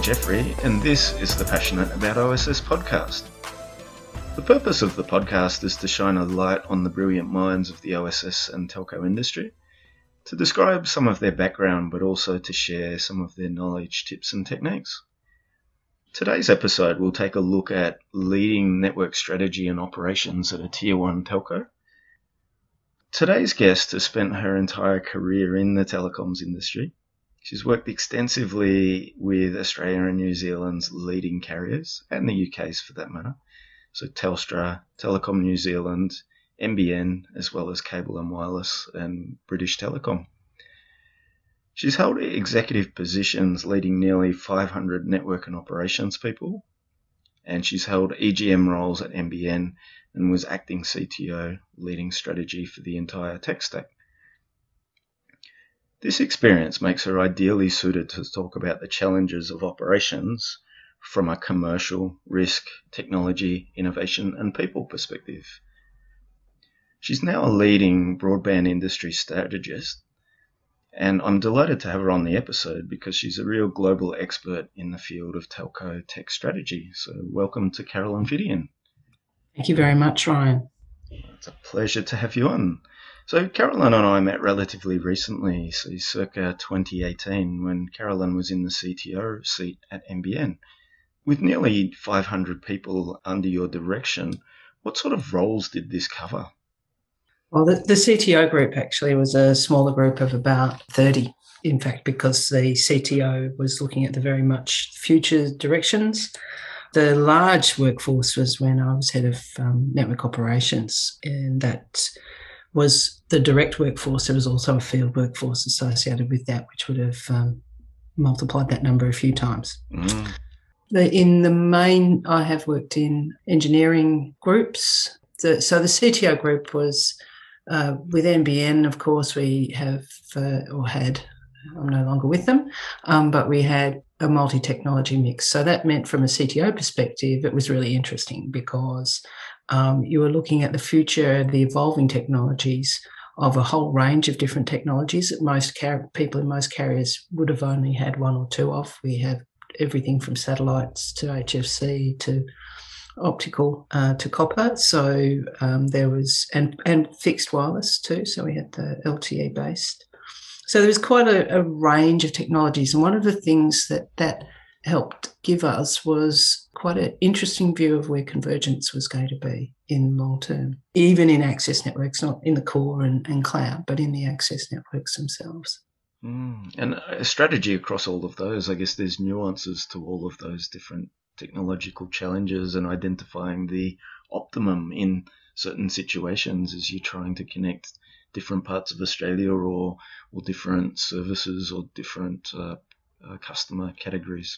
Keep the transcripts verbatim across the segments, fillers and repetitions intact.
Ryan Jeffrey, and this is the Passionate About O S S podcast. The purpose of the podcast is to shine a light on the brilliant minds of the O S S and telco industry, to describe some of their background, but also to share some of their knowledge, tips and techniques. Today's episode will take a look at leading network strategy and operations at a Tier one telco. Today's guest has spent her entire career in the telecoms industry. She's worked extensively with Australia and New Zealand's leading carriers, and the U K's for that matter, so Telstra, Telecom New Zealand, N B N, as well as Cable and Wireless and British Telecom. She's held executive positions leading nearly five hundred network and operations people, and she's held E G M roles at N B N and was acting C T O, leading strategy for the entire tech stack. This experience makes her ideally suited to talk about the challenges of operations from a commercial, risk, technology, innovation and people perspective. She's now a leading broadband industry strategist, and I'm delighted to have her on the episode because she's a real global expert in the field of telco tech strategy. So welcome to Carolyn Vidian. Thank you very much, Ryan. It's a pleasure to have you on. So Carolyn and I met relatively recently, so circa twenty eighteen, when Carolyn was in the C T O seat at N B N. With nearly five hundred people under your direction, what sort of roles did this cover? Well, the, the C T O group actually was a smaller group of about thirty, in fact, because the C T O was looking at the very much future directions. The large workforce was when I was head of um, network operations, and that was the direct workforce. There was also a field workforce associated with that, which would have um, multiplied that number a few times. Mm. The, in the main, I have worked in engineering groups. The, so the C T O group was uh, with N B N, of course, we have uh, or had, I'm no longer with them, um, but we had a multi-technology mix. So that meant from a C T O perspective, it was really interesting because um, you were looking at the future, the evolving technologies of a whole range of different technologies that most car- people in most carriers would have only had one or two of. We have everything from satellites to H F C to optical uh, to copper. So um, there was, and, and fixed wireless too. So we had the L T E based. So there was quite a, a range of technologies. And one of the things that that helped give us was quite an interesting view of where convergence was going to be in long term, even in access networks, not in the core and, and cloud, but in the access networks themselves. Mm. And a strategy across all of those, I guess there's nuances to all of those different technological challenges and identifying the optimum in certain situations as you're trying to connect different parts of Australia or or different services or different uh, uh, customer categories.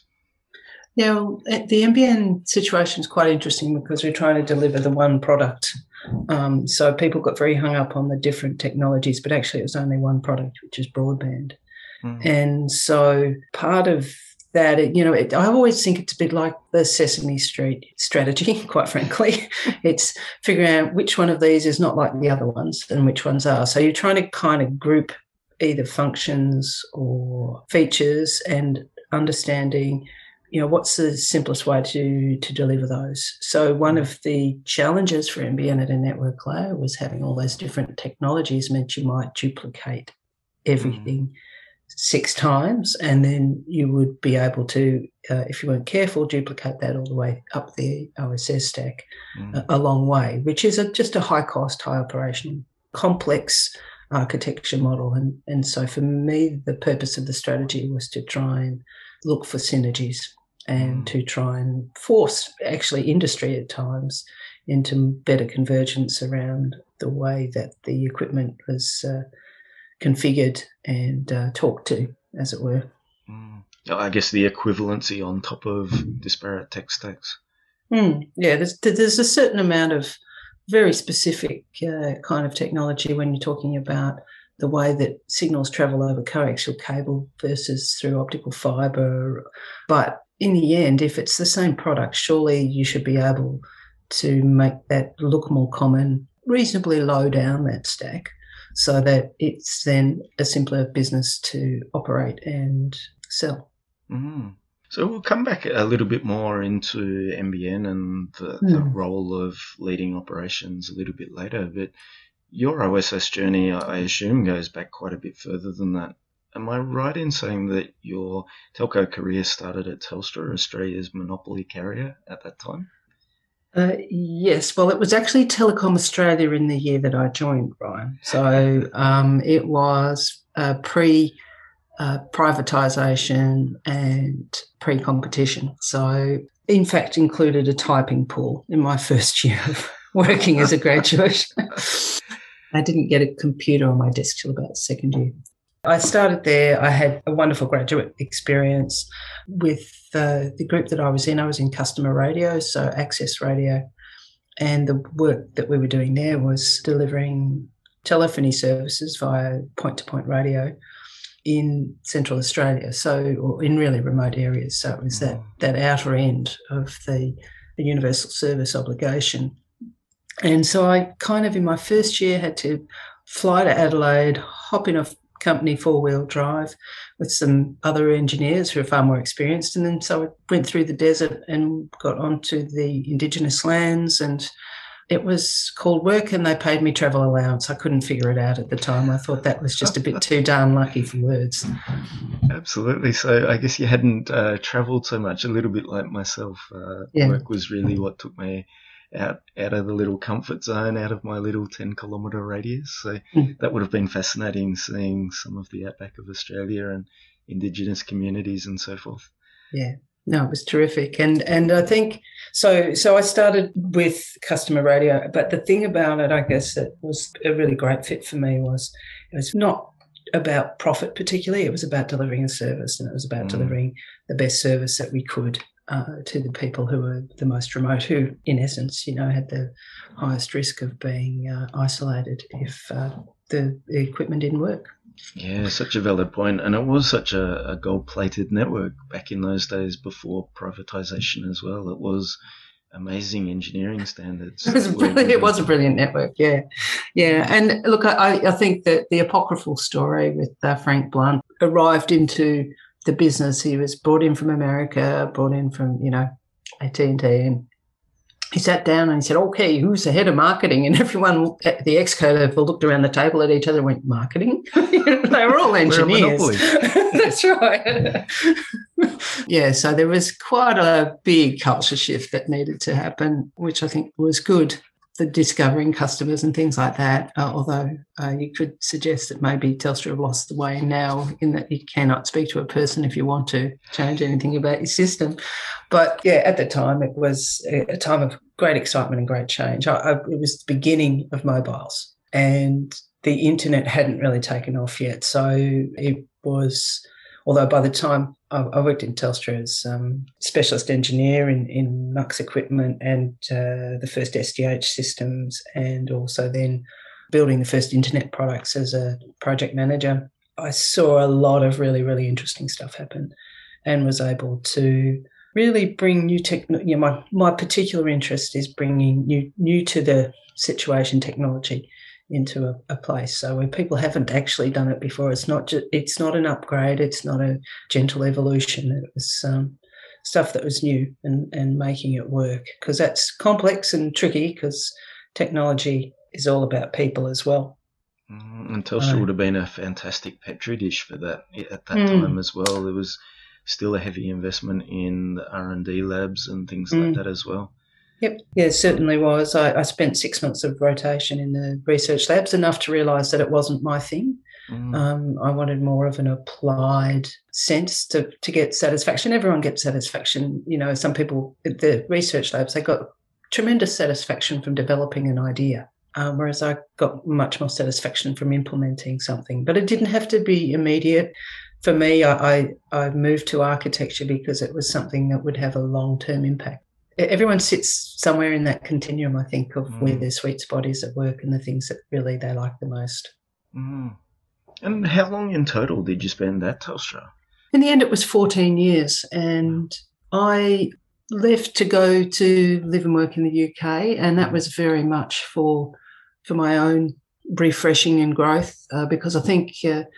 Now, the N B N situation is quite interesting because we're trying to deliver the one product. Um, so people got very hung up on the different technologies, but actually it was only one product, which is broadband. Mm. And so part of that, it, you know, it, I always think it's a bit like the Sesame Street strategy, quite frankly. It's figuring out which one of these is not like the other ones and which ones are. So you're trying to kind of group either functions or features and understanding, you know, what's the simplest way to, to deliver those. So one of the challenges for N B N at a network layer was having all those different technologies meant you might duplicate everything mm. six times, and then you would be able to, uh, if you weren't careful, duplicate that all the way up the O S S stack mm. a, a long way, which is a, just a high-cost, high-operational, complex architecture model. And, and so for me, the purpose of the strategy was to try and look for synergies and mm. to try and force, actually, industry at times into better convergence around the way that the equipment was uh, configured and uh, talked to, as it were. Mm. I guess the equivalency on top of disparate tech stacks. Mm. Yeah, there's, there's a certain amount of very specific uh, kind of technology when you're talking about the way that signals travel over coaxial cable versus through optical fibre. But in the end, if it's the same product, surely you should be able to make that look more common, reasonably low down that stack, so that it's then a simpler business to operate and sell. Mm-hmm. So we'll come back a little bit more into N B N and the, Mm. the role of leading operations a little bit later. But your O S S journey, I assume, goes back quite a bit further than that. Am I right in saying that your telco career started at Telstra, Australia's monopoly carrier at that time? Uh, yes, well, it was actually Telecom Australia in the year that I joined, Brian. So um, it was uh, pre uh, privatisation and pre competition. So, in fact, included a typing pool in my first year of working as a graduate. I didn't get a computer on my desk till about second year. I started there. I had a wonderful graduate experience with uh, the group that I was in. I was in customer radio, so access radio. And the work that we were doing there was delivering telephony services via point-to-point radio in Central Australia, so or in really remote areas. So it was that, that outer end of the, the universal service obligation. And so I kind of in my first year had to fly to Adelaide, hop in a company four-wheel drive with some other engineers who are far more experienced. And then so I went through the desert and got onto the Indigenous lands, and it was called work and they paid me travel allowance. I couldn't figure it out at the time. I thought that was just a bit too darn lucky for words. Absolutely. So I guess you hadn't uh, travelled so much, a little bit like myself. Uh, Yeah. Work was really what took me out out of the little comfort zone, out of my little ten kilometre radius. So Mm. that would have been fascinating, seeing some of the outback of Australia and Indigenous communities and so forth. Yeah. No, it was terrific. And and I think so so I started with customer radio, but the thing about it, I guess, that was a really great fit for me was it was not about profit particularly. It was about delivering a service, and it was about Mm. delivering the best service that we could uh, to the people who were the most remote, who in essence, you know, had the highest risk of being uh, isolated if uh, the, the equipment didn't work. Yeah, such a valid point. And it was such a, a gold-plated network back in those days before privatisation as well. It was amazing engineering standards. It was that were brilliant. It was a given. brilliant network, yeah. Yeah, and look, I, I think that the apocryphal story with uh, Frank Blunt arrived into the business. He was brought in from America, brought in from, you know, A T and T, and he sat down and he said, okay, who's the head of marketing? And everyone at the exco level looked around the table at each other and went, marketing? They were all We're a engineers. monopoly. That's right. Yeah, so there was quite a big culture shift that needed to happen, which I think was good for discovering customers and things like that, uh, although uh, you could suggest that maybe Telstra have lost the way now in that you cannot speak to a person if you want to change anything about your system. But, yeah, at the time it was a time of great excitement and great change. I, I, it was the beginning of mobiles, and the internet hadn't really taken off yet. So it was, although by the time I, I worked in Telstra as um, specialist engineer in, in M U X equipment and uh, the first S D H systems, and also then building the first internet products as a project manager, I saw a lot of really, really interesting stuff happen and was able to really bring new technology. You know, my, my particular interest is bringing new, new to the situation technology into a, a place. So when people haven't actually done it before, it's not ju- it's not an upgrade, it's not a gentle evolution. It was um, stuff that was new and, and making it work, because that's complex and tricky, because technology is all about people as well. Mm, and Telstra Right. would have been a fantastic petri dish for that at that Mm. time as well. There was still a heavy investment in the R and D labs and things Mm. like that as well. Yep, yeah, it certainly was. I, I spent six months of rotation in the research labs, enough to realise that it wasn't my thing. Mm. Um, I wanted more of an applied sense to, to get satisfaction. Everyone gets satisfaction. You know, some people at the research labs, they got tremendous satisfaction from developing an idea, um, whereas I got much more satisfaction from implementing something. But it didn't have to be immediate. For me, I, I, I moved to architecture because it was something that would have a long-term impact. Everyone sits somewhere in that continuum, I think, of Mm. where their sweet spot is at work and the things that really they like the most. Mm. And how long in total did you spend at Telstra? In the end, it was fourteen years, and I left to go to live and work in the U K, and that was very much for for my own refreshing and growth, uh, because I think uh,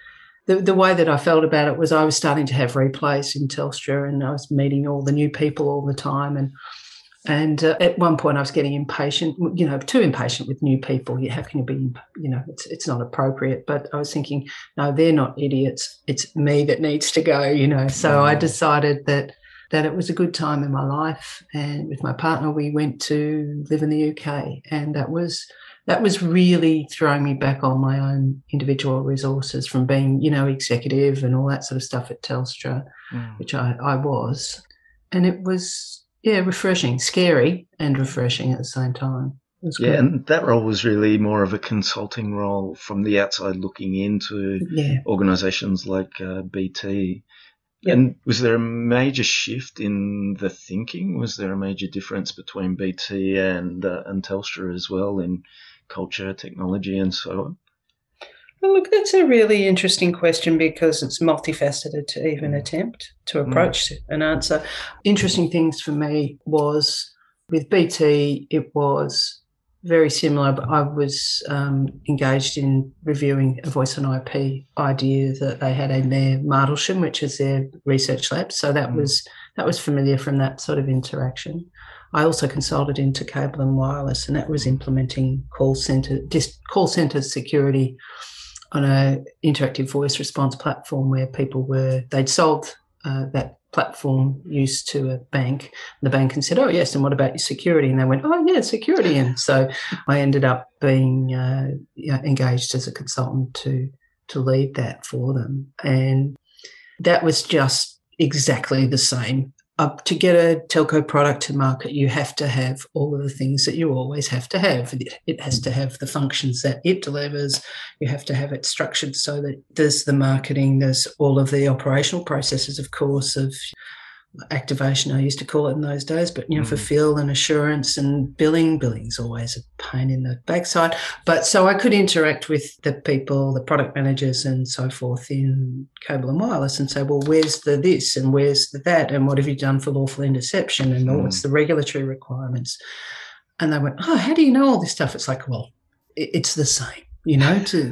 the, the way that I felt about it was I was starting to have replays in Telstra, and I was meeting all the new people all the time. And And uh, at one point I was getting impatient, you know, too impatient with new people. How can you be, you know, it's it's not appropriate. But I was thinking, no, they're not idiots. It's me that needs to go, you know. So I decided that that it was a good time in my life. And with my partner, we went to live in the U K. And that was that was really throwing me back on my own individual resources from being, you know, executive and all that sort of stuff at Telstra, mm. which I, I was. And it was... yeah, refreshing, scary and refreshing at the same time. Yeah, good. And that role was really more of a consulting role from the outside looking into yeah. organisations like uh, B T. Yep. And was there a major shift in the thinking? Was there a major difference between B T and, uh, and Telstra as well in culture, technology and so on? Well, look, that's a really interesting question because it's multifaceted to even mm. attempt to approach mm. an answer. Interesting things for me was with B T, it was very similar, but I was um, engaged in reviewing a voice and I P idea that they had in their Martlesham, which is their research lab. So that mm. was that was familiar from that sort of interaction. I also consulted into Cable and Wireless, and that was implementing call centre dis- call centre security on a interactive voice response platform where people were, they'd sold uh, that platform use to a bank. And the bank and said, oh, yes, and what about your security? And they went, oh, yeah, security. And so I ended up being uh, you know, engaged as a consultant to to lead that for them. And that was just exactly the same. Uh, to get a telco product to market, you have to have all of the things that you always have to have. It has to have the functions that it delivers. You have to have it structured so that there's the marketing, there's all of the operational processes, of course, of activation, I used to call it in those days, but, you know, mm. fulfill and assurance and billing. Billing's always a pain in the backside. But so I could interact with the people, the product managers and so forth in Cable and Wireless and say, well, where's the this and where's the that and what have you done for lawful interception and mm. what's the regulatory requirements? And they went, oh, how do you know all this stuff? It's like, well, it's the same, you know. To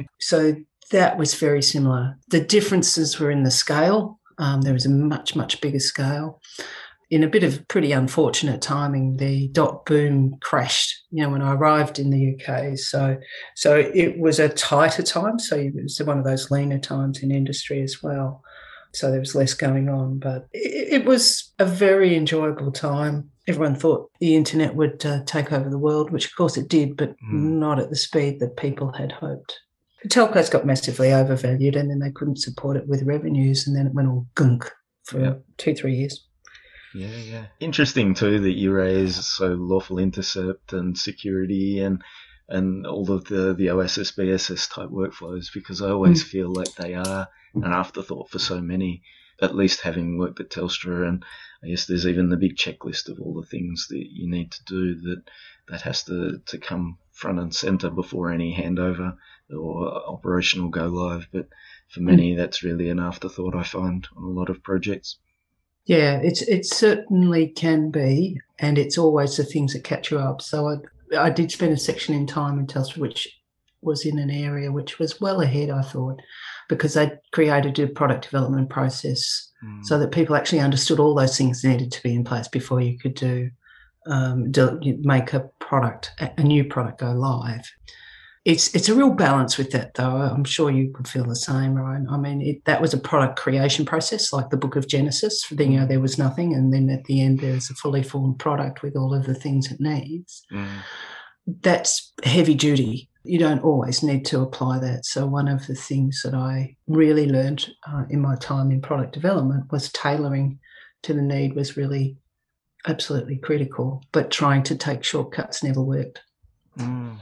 So that was very similar. The differences were in the scale. Um, there was a much, much bigger scale. In a bit of pretty unfortunate timing, the dot boom crashed, you know, when I arrived in the U K. So so it was a tighter time. So it was one of those leaner times in industry as well. So there was less going on. But it, it was a very enjoyable time. Everyone thought the internet would uh, take over the world, which of course it did, but mm. not at the speed that people had hoped. Telcos got massively overvalued and then they couldn't support it with revenues and then it went all gunk for yeah. two, three years. Yeah, yeah. Interesting too that you raise so lawful intercept and security and and all of the, the O S S, B S S type workflows because I always mm. feel like they are an afterthought for so many, at least having worked at Telstra. And I guess there's even the big checklist of all the things that you need to do that, that has to, to come front and centre before any handover or operational go live. But for many, mm. that's really an afterthought, I find, on a lot of projects. Yeah, it's it certainly can be, and it's always the things that catch you up. So I, I did spend a section in time in Telstra, which was in an area which was well ahead, I thought, because they created a product development process mm. so that people actually understood all those things needed to be in place before you could do, um, do make a product, a new product go live. It's it's a real balance with that, though. I'm sure you could feel the same, right? I mean, it, that was a product creation process, like the Book of Genesis. Then, you know, there was nothing, and then at the end, there's a fully formed product with all of the things it needs. Mm. That's heavy duty. You don't always need to apply that. So one of the things that I really learned uh, in my time in product development was tailoring to the need was really absolutely critical, but trying to take shortcuts never worked. Mm.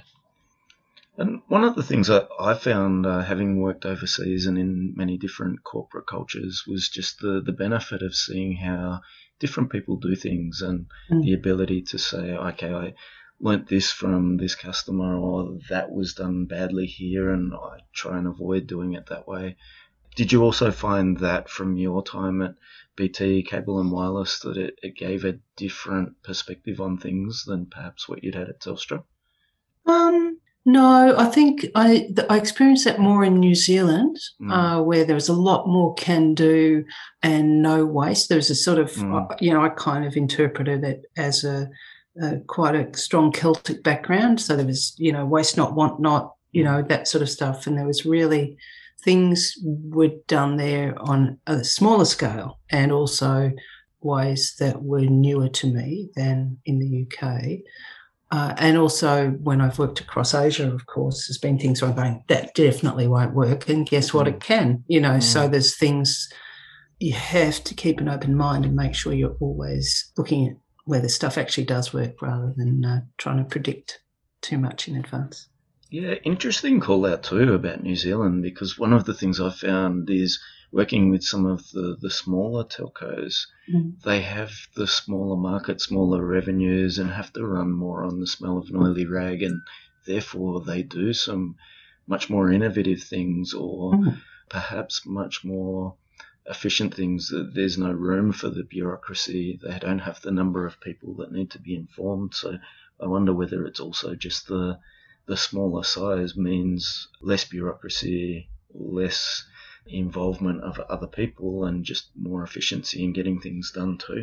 And one of the things that I found uh, having worked overseas and in many different corporate cultures was just the, the benefit of seeing how different people do things and mm. the ability to say, okay, I learnt this from this customer or that was done badly here and I try and avoid doing it that way. Did you also find that from your time at B T, Cable and Wireless, that it, it gave a different perspective on things than perhaps what you'd had at Telstra? Um. No, I think I I experienced that more in New Zealand, Mm. uh, where there was a lot more can do and no waste. There was a sort of, Mm. uh, you know, I kind of interpreted it as a, a quite a strong Celtic background. So there was, you know, waste not, want not, you know, that sort of stuff. And there was really things were done there on a smaller scale and also ways that were newer to me than in the U K. Uh, and also when I've worked across Asia, of course, there's been things where I'm going, that definitely won't work. And guess what? Mm. It can, you know, Mm. so there's things you have to keep an open mind and make sure you're always looking at whether stuff actually does work rather than uh, trying to predict too much in advance. Yeah, interesting call out too about New Zealand, because one of the things I've found is working with some of the, the smaller telcos, Mm. they have the smaller market, smaller revenues, and have to run more on the smell of an oily rag, and therefore they do some much more innovative things or Mm. perhaps much more efficient things. There's no room for the bureaucracy. They don't have the number of people that need to be informed. So I wonder whether it's also just the the smaller size means less bureaucracy, less involvement of other people, and just more efficiency in getting things done too.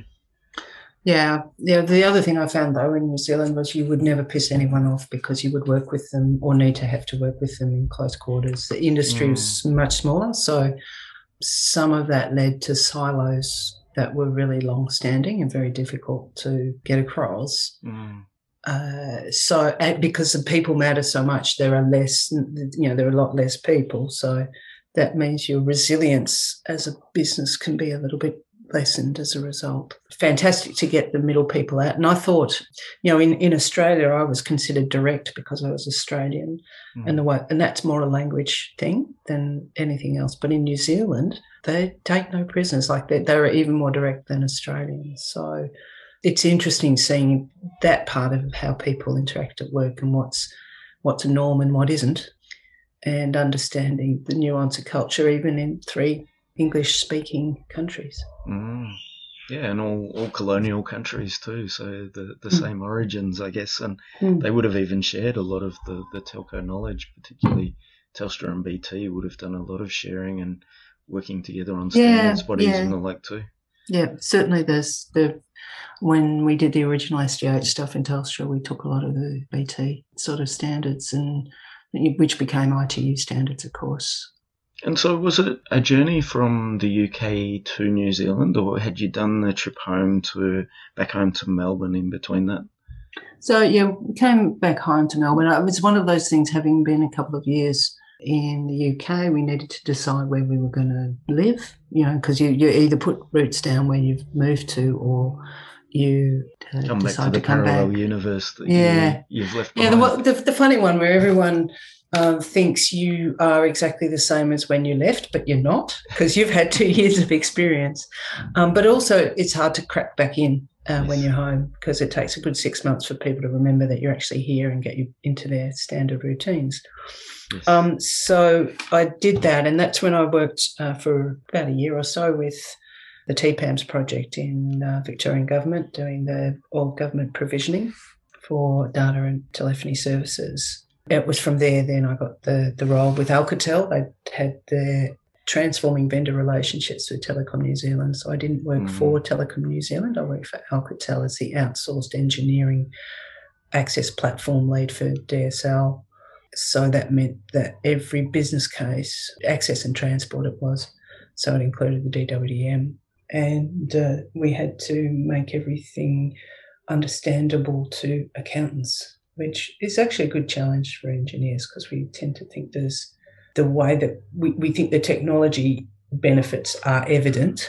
Yeah, yeah. The other thing I found though in New Zealand was you would never piss anyone off because you would work with them or need to have to work with them in close quarters. The industry Mm. was much smaller, so some of that led to silos that were really long-standing and very difficult to get across. Mm. Uh, so because the people matter so much, there are less, you know, there are a lot less people. So that means your resilience as a business can be a little bit lessened as a result. Fantastic to get the middle people out. And I thought, you know, in, in Australia, I was considered direct because I was Australian, Mm. and the way, and that's more a language thing than anything else. But in New Zealand, they take no prisoners. Like they, they're even more direct than Australians. So it's interesting seeing that part of how people interact at work and what's what's a norm and what isn't, and understanding the nuance of culture even in three English-speaking countries. Mm. Yeah, and all, all colonial countries too, so the, the Mm. same origins, I guess, and Mm. they would have even shared a lot of the, the telco knowledge, particularly Telstra and B T would have done a lot of sharing and working together on standards Yeah, bodies yeah. and the like too. Yeah, certainly there's the when we did the original S G H stuff in Telstra, we took a lot of the B T sort of standards, and which became I T U standards, of course. And so was it a journey from the U K to New Zealand, or had you done the trip home to back home to Melbourne in between that? So, yeah, we came back home to Melbourne. It was one of those things, having been a couple of years in the U K, we needed to decide where we were going to live, you know, because you, you either put roots down where you've moved to or you uh, Come back decide to the to come parallel back. universe that Yeah. you, you've left Yeah, behind. the, the, the funny one where everyone uh, thinks you are exactly the same as when you left, but you're not, because you've had two years of experience. Um, but also it's hard to crack back in uh, Yes. when you're home, because it takes a good six months for people to remember that you're actually here and get you into their standard routines. Yes. Um, so I did that, and that's when I worked uh, for about a year or so with the T PAMS project in uh, Victorian Government, doing the all government provisioning for data and telephony services. It was from there then I got the, the role with Alcatel. They had their transforming vendor relationships with Telecom New Zealand. So I didn't work Mhm. for Telecom New Zealand. I worked for Alcatel as the outsourced engineering access platform lead for D S L. So that meant that every business case, access and transport it was, so it included the D W D M. And uh, we had to make everything understandable to accountants, which is actually a good challenge for engineers, because we tend to think there's the way that we, we think the technology benefits are evident.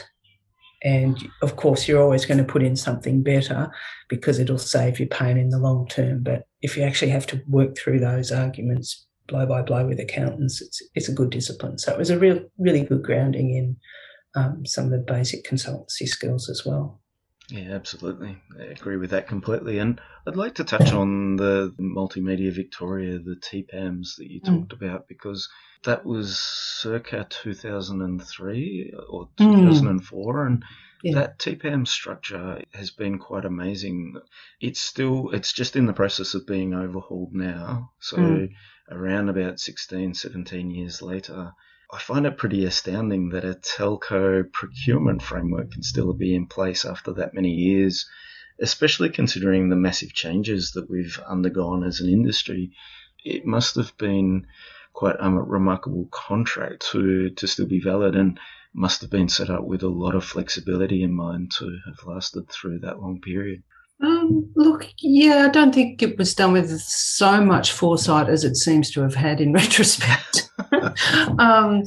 And of course, you're always going to put in something better because it'll save you pain in the long term. But if you actually have to work through those arguments blow by blow with accountants, it's it's a good discipline. So it was a real, really good grounding in um, some of the basic consultancy skills as well. Yeah, absolutely. I agree with that completely. And I'd like to touch on the Multimedia Victoria, the T PAMS that you Mm. talked about, because that was circa two thousand three or Mm. two thousand four, and Yeah. That T P A M structure has been quite amazing. It's still, it's just in the process of being overhauled now. So mm. around about sixteen, seventeen years later, I find it pretty astounding that a telco procurement framework can still be in place after that many years, especially considering the massive changes that we've undergone as an industry. It must have been quite a remarkable contract to, to still be valid, and must have been set up with a lot of flexibility in mind to have lasted through that long period. Um, look, yeah, I don't think it was done with so much foresight as it seems to have had in retrospect, um,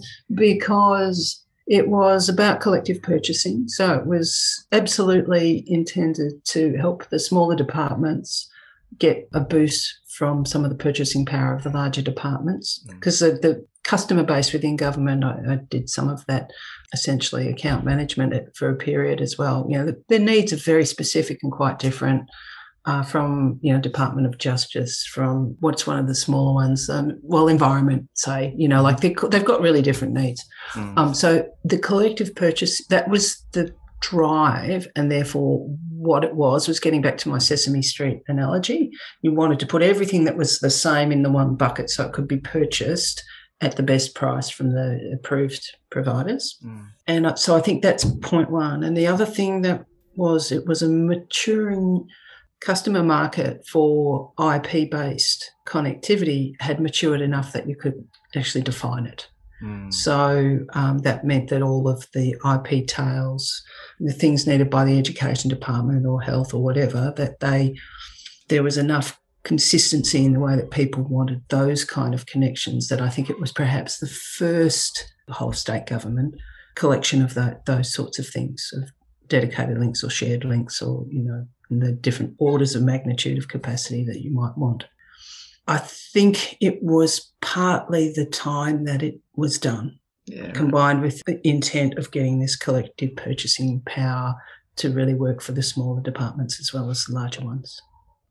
because it was about collective purchasing. So it was absolutely intended to help the smaller departments get a boost from some of the purchasing power of the larger departments, because mm. the, the customer base within government, I, I did some of that essentially account management for a period as well. You know, the, their needs are very specific and quite different uh, from, you know, Department of Justice, from what's one of the smaller ones, um, well, environment, say, you know, like they, they've got really different needs. Mm. Um, so the collective purchase, that was the drive, and therefore what it was was getting back to my Sesame Street analogy. You wanted to put everything that was the same in the one bucket so it could be purchased at the best price from the approved providers. Mm. And so I think that's point one. And the other thing that was, it was a maturing customer market for I P-based connectivity had matured enough that you could actually define it. Mm. So um, that meant that all of the I P tails, the things needed by the education department or health or whatever, that they there was enough consistency in the way that people wanted those kind of connections that I think it was perhaps the first whole state government collection of that, those sorts of things, of dedicated links or shared links, or, you know, in the different orders of magnitude of capacity that you might want. I think it was partly the time that it was done, yeah, combined with the intent of getting this collective purchasing power to really work for the smaller departments as well as the larger ones.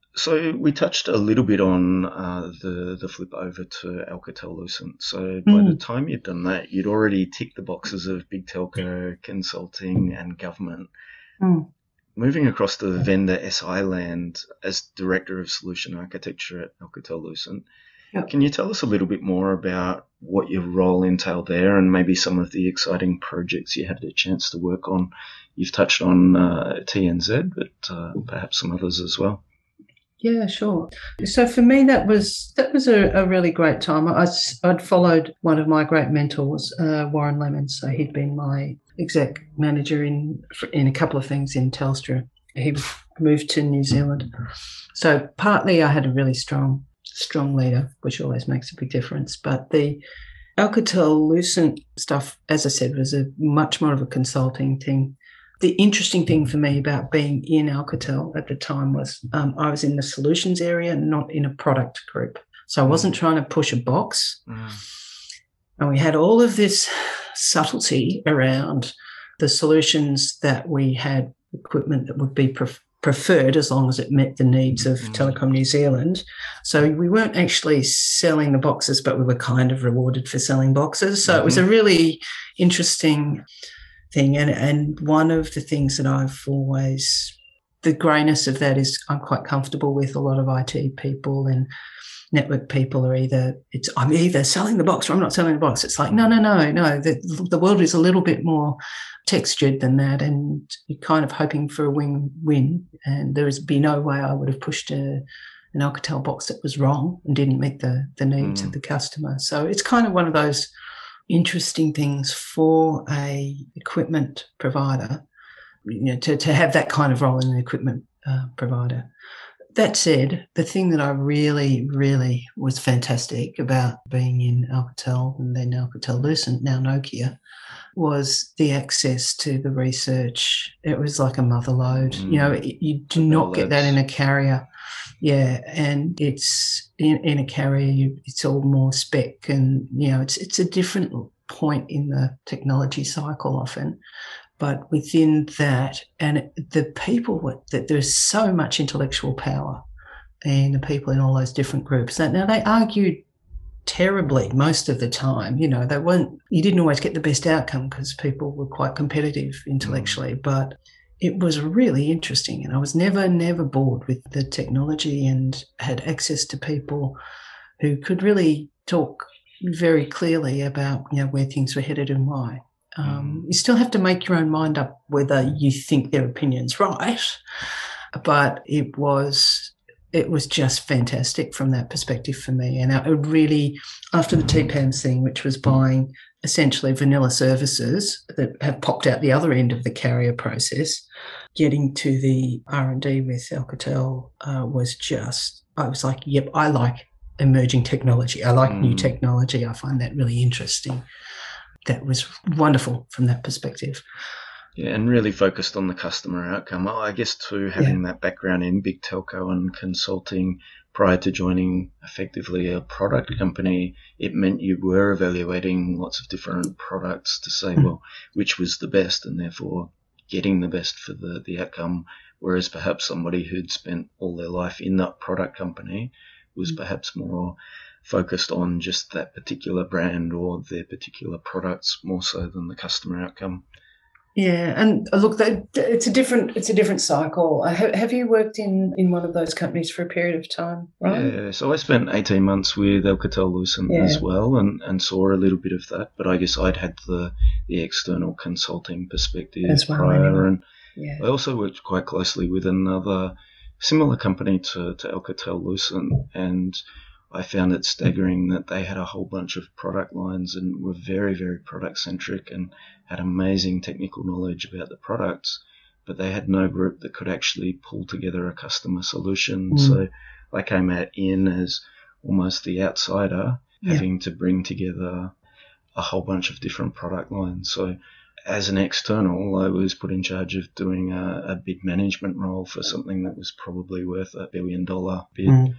So we touched a little bit on uh, the, the flip over to Alcatel-Lucent. So by mm. the time you'd done that, you'd already ticked the boxes of big telco, consulting and government. Mm. Moving across to the vendor S I land as Director of Solution Architecture at Alcatel-Lucent, yep. Can you tell us a little bit more about what your role entailed there and maybe some of the exciting projects you had a chance to work on? You've touched on uh, T N Z, but uh, perhaps some others as well. Yeah, sure. So for me, that was that was a, a really great time. I, I'd followed one of my great mentors, uh, Warren Lemon. So he'd been my exec manager in in a couple of things in Telstra. He moved to New Zealand. So partly I had a really strong, strong leader, which always makes a big difference. But the Alcatel-Lucent stuff, as I said, was a much more of a consulting thing. The interesting thing for me about being in Alcatel at the time was um, I was in the solutions area, not in a product group. So I wasn't trying to push a box. Mm. And we had all of this subtlety around the solutions that we had, equipment that would be pref- preferred as long as it met the needs of mm. Telecom New Zealand. So we weren't actually selling the boxes, but we were kind of rewarded for selling boxes. So mm-hmm. it was a really interesting thing. And, and one of the things that I've always, the greyness of that is I'm quite comfortable with. A lot of I T people and network people are either, it's I'm either selling the box or I'm not selling the box. It's like, no, no, no, no. The, the world is a little bit more textured than that, and you're kind of hoping for a win-win. And there has been no way I would have pushed a, an Alcatel box that was wrong and didn't meet the, the needs mm. of the customer. So it's kind of one of those interesting things for a equipment provider, you know, to, to have that kind of role in an equipment uh, provider. That said, the thing that I really, really was fantastic about being in Alcatel and then Alcatel-Lucent, now Nokia, was the access to the research. It was like a mother lode. Mm. You know, you do not get that in a carrier. Yeah, and it's in, in a carrier, it's all more spec, and, you know, it's it's a different point in the technology cycle often. But within that, and the people, that there's so much intellectual power in the people in all those different groups. Now, they argued terribly most of the time. You know, they weren't, you didn't always get the best outcome because people were quite competitive intellectually, mm. but it was really interesting. And I was never, never bored with the technology and had access to people who could really talk very clearly about, you know, where things were headed and why. Um, mm. You still have to make your own mind up whether you think their opinion's right, but it was it was just fantastic from that perspective for me. And it really, after the T PAMS thing, which was buying essentially vanilla services that have popped out the other end of the carrier process, getting to the R and D with Alcatel uh, was just, I was like, yep, I like emerging technology. I like mm. new technology. I find that really interesting. That was wonderful from that perspective. Yeah, and really focused on the customer outcome. Oh, I guess too, having yeah. that background in big telco and consulting prior to joining effectively a product company, it meant you were evaluating lots of different products to say, mm. well, which was the best, and therefore getting the best for the, the outcome. Whereas perhaps somebody who'd spent all their life in that product company was mm. perhaps more focused on just that particular brand or their particular products more so than the customer outcome. Yeah, and look, it's a different it's a different cycle. Have you worked in, in one of those companies for a period of time, right? Yeah, so I spent eighteen months with Alcatel-Lucent yeah. as well, and, and saw a little bit of that. But I guess I'd had the the external consulting perspective as well, prior, anyway. and yeah. I also worked quite closely with another similar company to, to Alcatel-Lucent, and I found it staggering that they had a whole bunch of product lines and were very, very product-centric and had amazing technical knowledge about the products, but they had no group that could actually pull together a customer solution. Mm. So I came out in as almost the outsider, yeah. having to bring together a whole bunch of different product lines. So as an external, I was put in charge of doing a, a bid management role for something that was probably worth a billion dollar bid. Mm.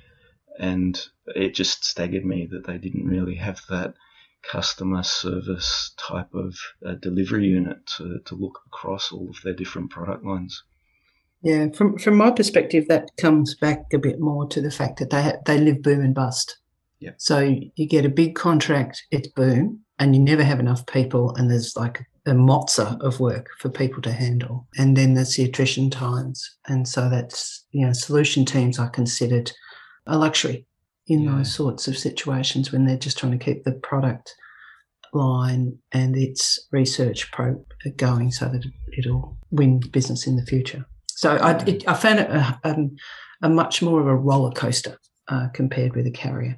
And it just staggered me that they didn't really have that customer service type of uh, delivery unit to, to look across all of their different product lines. Yeah, from from my perspective, that comes back a bit more to the fact that they ha- they live boom and bust. Yeah. So you get a big contract, it's boom, and you never have enough people, and there's like a mozza of work for people to handle. And then there's the attrition times. And so that's, you know, solution teams are considered a luxury in yeah. those sorts of situations when they're just trying to keep the product line and its research pro going so that it'll win business in the future. So yeah. I, it, I found it a, a, a much more of a roller coaster uh, compared with a carrier.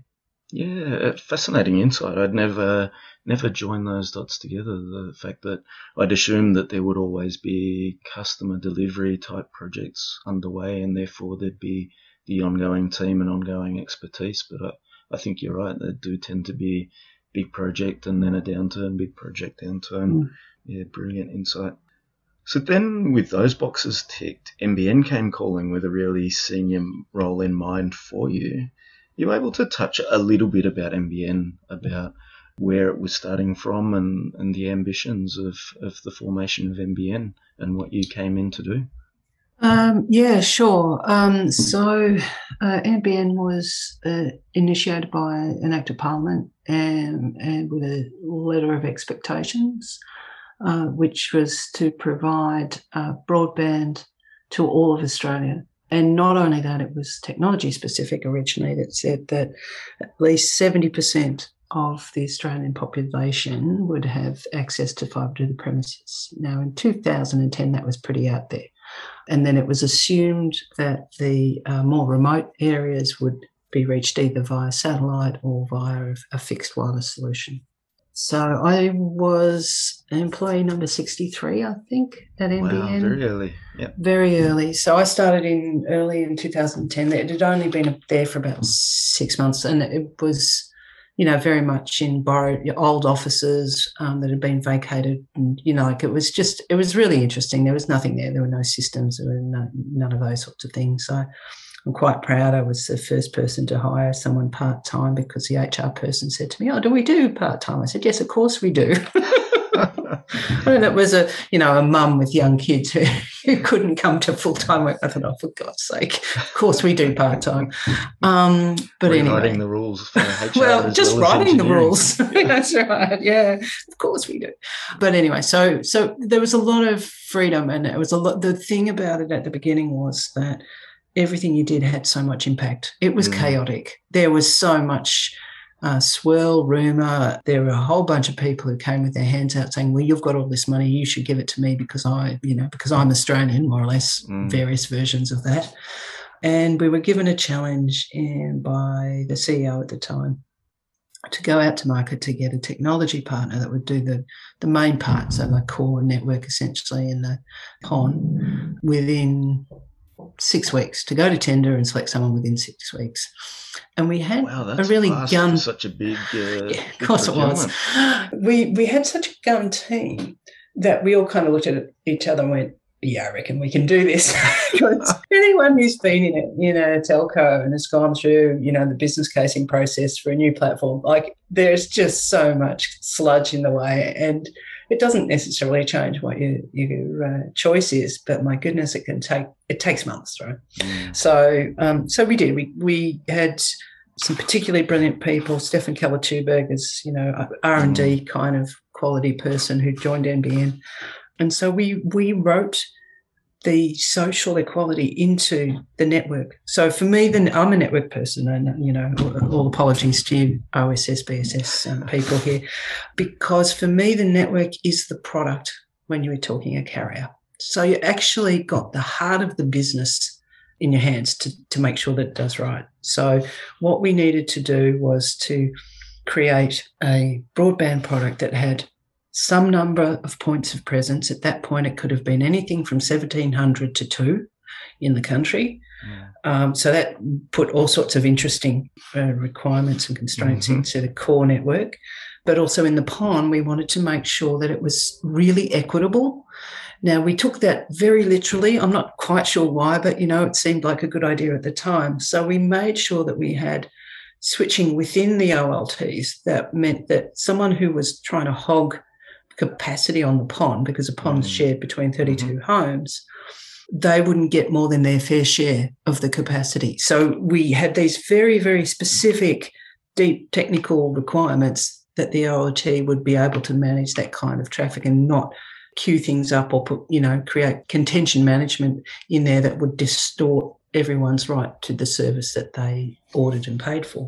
Yeah, fascinating insight. I'd never never joined those dots together. The fact that I'd assumed that there would always be customer delivery type projects underway, and therefore there'd be the ongoing team and ongoing expertise. But I, I think you're right. They do tend to be big project and then a downturn, big project, downturn. Mm. Yeah, brilliant insight. So then with those boxes ticked, N B N came calling with a really senior role in mind for you. You able to touch a little bit about N B N, about where it was starting from and, and the ambitions of, of the formation of N B N and what you came in to do? Um, yeah, sure. Um, so uh, N B N was uh, initiated by an Act of Parliament and, and with a letter of expectations, uh, which was to provide uh, broadband to all of Australia. And not only that, it was technology specific originally that said that at least seventy percent of the Australian population would have access to fibre to the premises. Now, in two thousand ten, that was pretty out there. And then it was assumed that the uh, more remote areas would be reached either via satellite or via a fixed wireless solution. So I was employee number sixty-three, I think, at N B N. Wow, very early. Yep. Very early. So I started in early in two thousand ten. It had only been there for about six months, and it was, you know, very much in borrowed old offices um, that had been vacated. And, you know, like it was just, it was really interesting. There was nothing there. There were no systems. There were no, none of those sorts of things. So I'm quite proud I was the first person to hire someone part-time because the H R person said to me, oh, do we do part-time? I said, yes, of course we do. And it was a, you know, a mum with young kids who, you couldn't come to full-time work. I thought, oh, for God's sake, of course we do part-time. Um, but anyway. Writing the rules for H R well, as just well as writing the engineering. rules. That's right. Yeah, of course we do. But anyway, so so there was a lot of freedom, and it was a lot. The thing about it at the beginning was that everything you did had so much impact. It was mm. chaotic. There was so much uh, swirl, rumour. There were a whole bunch of people who came with their hands out saying, well, you've got all this money, you should give it to me because I, you know, because I'm Australian, more or less, mm. various versions of that. And we were given a challenge in, by the C E O at the time to go out to market to get a technology partner that would do the, the main part, so the core network essentially in the P O N within six weeks, to go to tender and select someone within six weeks. And we had wow, that's a really fast gun... for such a big uh, yeah, of course it was. We, we had such a gun team that we all kind of looked at each other and went, yeah, I reckon we can do this. Because anyone who's been in it, you know, telco and has gone through, you know, the business casing process for a new platform, like there's just so much sludge in the way, and it doesn't necessarily change what your your uh, choice is. But my goodness, it can take it takes months, right? Mm. So, um, so we did. We we had some particularly brilliant people. Stefan Keller-Tuberg is, you know, R and D mm. kind of quality person who joined N B N. And so we we wrote the social equality into the network. So for me, then I'm a network person, and you know, all, all apologies to you, O S S, B S S um, people here, because for me, the network is the product when you're talking a carrier. So you actually got the heart of the business in your hands to to make sure that it does right. So what we needed to do was to create a broadband product that had some number of points of presence. At that point, it could have been anything from seventeen hundred to two in the country. Yeah. Um, so that put all sorts of interesting uh, requirements and constraints mm-hmm. into the core network. But also in the P O N, we wanted to make sure that it was really equitable. Now, we took that very literally. I'm not quite sure why, but, you know, it seemed like a good idea at the time. So we made sure that we had switching within the O L Ts. That meant that someone who was trying to hog capacity on the P O N, because the P O N is mm-hmm. shared between thirty-two mm-hmm. homes, they wouldn't get more than their fair share of the capacity. So we had these very, very specific, deep technical requirements that the O L T would be able to manage that kind of traffic and not queue things up or put, you know, create contention management in there that would distort everyone's right to the service that they ordered and paid for.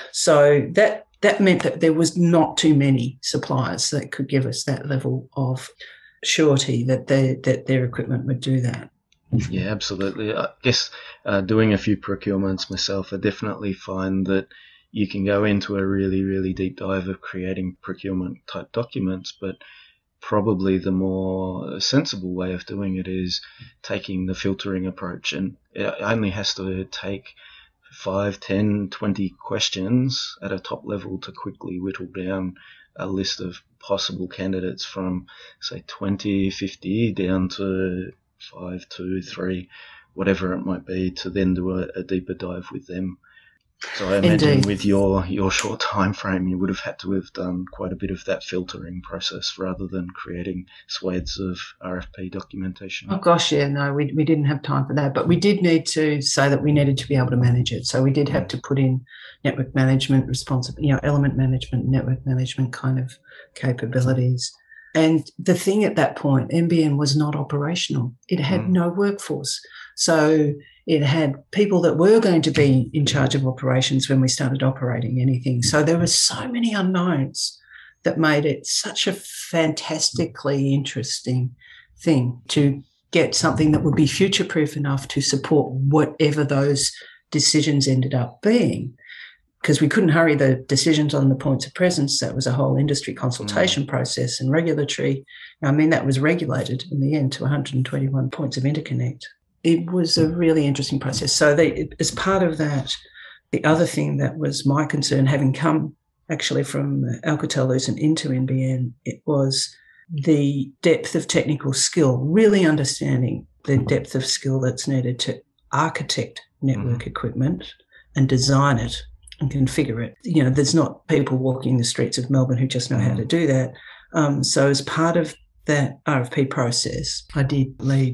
So that That meant that there was not too many suppliers that could give us that level of surety that they, that their equipment would do that. Yeah, absolutely. I guess uh, doing a few procurements myself, I definitely find that you can go into a really, really deep dive of creating procurement type documents, but probably the more sensible way of doing it is taking the filtering approach, and it only has to take five, ten, twenty questions at a top level to quickly whittle down a list of possible candidates from, say, twenty, fifty down to five, two, three, whatever it might be, to then do a, a deeper dive with them. So I imagine Indeed. with your, your short time frame, you would have had to have done quite a bit of that filtering process rather than creating swathes of R F P documentation. Oh, gosh, yeah, no, we we didn't have time for that. But we did need to say that we needed to be able to manage it. So we did have to put in network management, responsible, you know, element management, network management kind of capabilities. And the thing at that point, N B N was not operational. It had mm. no workforce. So it had people that were going to be in charge of operations when we started operating anything. So there were so many unknowns that made it such a fantastically interesting thing to get something that would be future-proof enough to support whatever those decisions ended up being. Because we couldn't hurry the decisions on the points of presence. That was a whole industry consultation mm. process and regulatory. I mean, that was regulated in the end to one hundred twenty-one points of interconnect. It was a really interesting process. So they, as part of that, the other thing that was my concern, having come actually from Alcatel-Lucent into N B N, it was the depth of technical skill, really understanding the depth of skill that's needed to architect network mm. equipment and design it and configure it. You know, there's not people walking the streets of Melbourne who just know mm. how to do that. Um, so as part of that R F P process, I did lead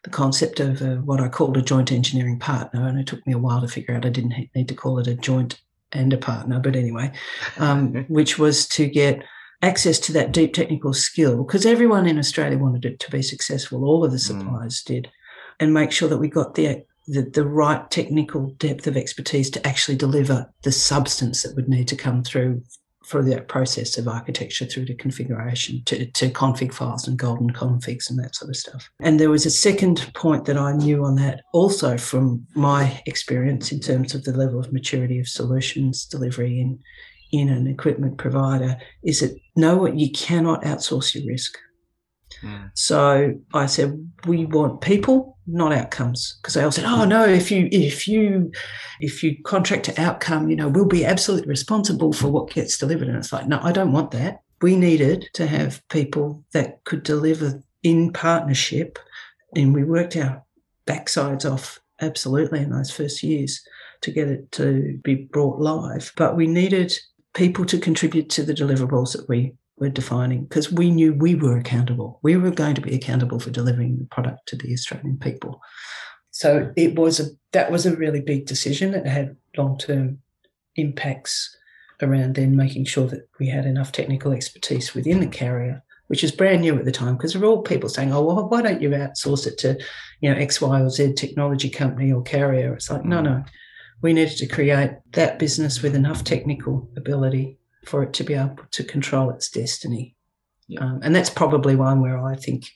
the concept of uh, what I called a joint engineering partner, and it took me a while to figure out I didn't need to call it a joint and a partner, but anyway, um, which was to get access to that deep technical skill, because everyone in Australia wanted it to be successful, all of the suppliers mm. did, and make sure that we got the, the the right technical depth of expertise to actually deliver the substance that would need to come through for that process of architecture through to configuration, to, to config files and golden configs and that sort of stuff. And there was a second point that I knew on that also from my experience in terms of the level of maturity of solutions delivery in, in an equipment provider, is that know what you cannot outsource your risk. Mm. So I said, we want people, not outcomes, because they all said, oh no, if you if you if you contract to outcome, you know, we'll be absolutely responsible for what gets delivered. And it's like, no, I don't want that. We needed to have people that could deliver in partnership, and we worked our backsides off absolutely in those first years to get it to be brought live. But we needed people to contribute to the deliverables that we were defining, because we knew we were accountable. We were going to be accountable for delivering the product to the Australian people. So it was a that was a really big decision. It had long-term impacts around then making sure that we had enough technical expertise within the carrier, which is brand new at the time, because there were all people saying, oh, well, why don't you outsource it to, you know, X, Y, or Z technology company or carrier? It's like, no, no. We needed to create that business with enough technical ability for it to be able to control its destiny. Yeah. Um, and that's probably one where I think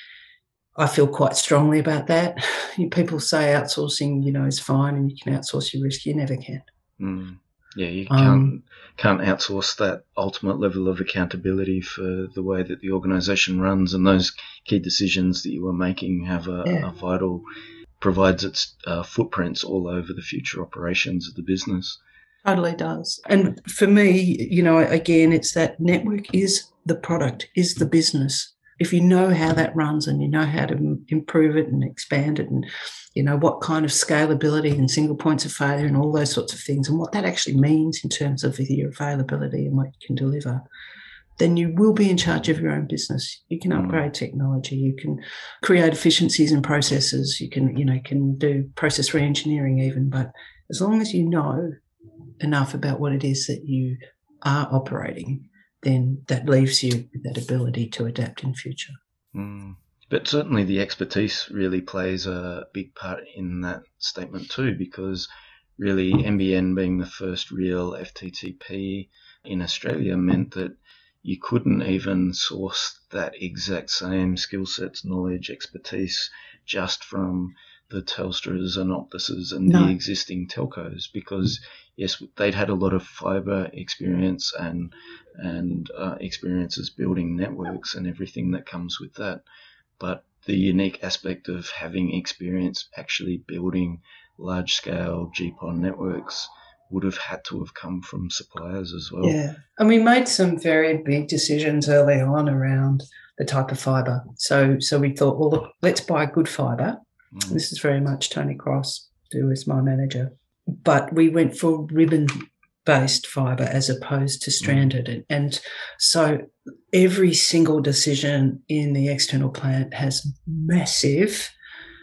I feel quite strongly about that. People say outsourcing, you know, is fine and you can outsource your risk. You never can. Mm. Yeah, you can't, um, can't outsource that ultimate level of accountability for the way that the organisation runs, and those key decisions that you are making have a, yeah. a vital, provides its uh, footprints all over the future operations of the business. Totally does. And for me, you know, again, it's that network is the product, is the business. If you know how that runs and you know how to improve it and expand it and, you know, what kind of scalability and single points of failure and all those sorts of things and what that actually means in terms of your availability and what you can deliver, then you will be in charge of your own business. You can upgrade technology. You can create efficiencies in processes. You can, you know, can do process re-engineering even. But as long as you know enough about what it is that you are operating, then that leaves you with that ability to adapt in future. Mm. But certainly the expertise really plays a big part in that statement too, because really N B N being the first real F T T P in Australia meant that you couldn't even source that exact same skill sets, knowledge, expertise just from the Telstras and Optuses and no. the existing telcos, because yes, they'd had a lot of fibre experience and and uh, experiences building networks and everything that comes with that, but the unique aspect of having experience actually building large-scale G P O N networks would have had to have come from suppliers as well. Yeah, and we made some very big decisions early on around the type of fibre. So, so we thought, well, look, let's buy good fibre. Mm. This is very much Tony Cross, who is my manager. But we went for ribbon-based fibre as opposed to stranded. Mm. And, and so every single decision in the external plant has massive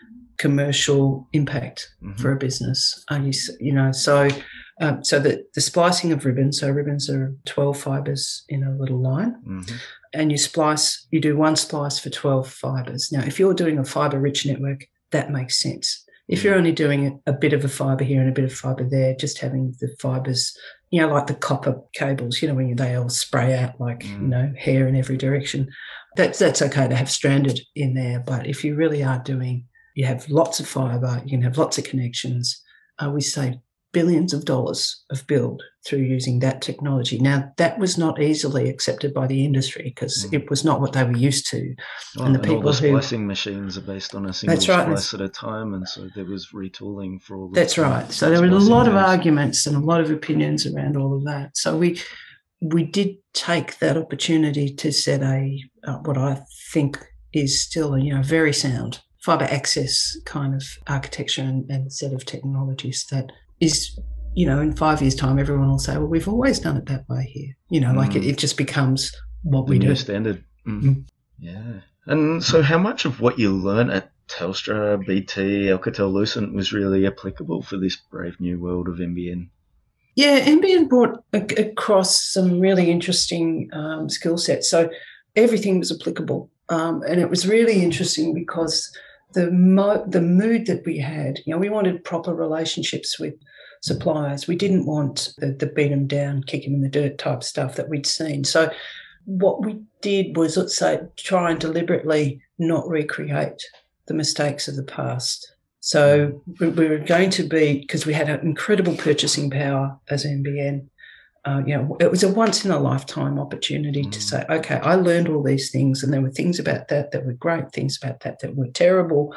commercial impact mm-hmm. for a business. Uh, you, you know, so um, so the, the splicing of ribbons, so ribbons are twelve fibres in a little line, mm-hmm. and you splice, you do one splice for twelve fibres. Now, if you're doing a fibre-rich network, that makes sense. If you're only doing a bit of a fibre here and a bit of fibre there, just having the fibres, you know, like the copper cables, you know, when they all spray out like, mm. you know, hair in every direction, that's, that's okay to have stranded in there. But if you really are doing, you have lots of fibre, you can have lots of connections, uh, we save billions of dollars of build through using that technology. Now, that was not easily accepted by the industry because mm. it was not what they were used to. Oh, and the and people all the splicing who, machines are based on a single right. splice at a time, and so there was retooling for all. That's right. So there were a lot of arguments and a lot of opinions around all of that. So we we did take that opportunity to set a uh, what I think is still a you know very sound fibre access kind of architecture and, and set of technologies that is, you know, in five years' time, everyone will say, well, we've always done it that way here. You know, mm. like it, it just becomes what the we new do. standard. Mm. Mm. Yeah. And so how much of what you learn at Telstra, B T, Alcatel-Lucent was really applicable for this brave new world of N B N? Yeah, N B N brought a- across some really interesting um, skill sets. So everything was applicable. Um, and it was really interesting because the mo- the mood that we had, you know, we wanted proper relationships with suppliers. We didn't want the, the beat them down, kick them in the dirt type stuff that we'd seen. So what we did was, let's say, try and deliberately not recreate the mistakes of the past. So we were going to be, because we had an incredible purchasing power as N B N, uh, you know, it was a once-in-a-lifetime opportunity mm. to say, okay, I learned all these things, and there were things about that that were great, things about that that were terrible.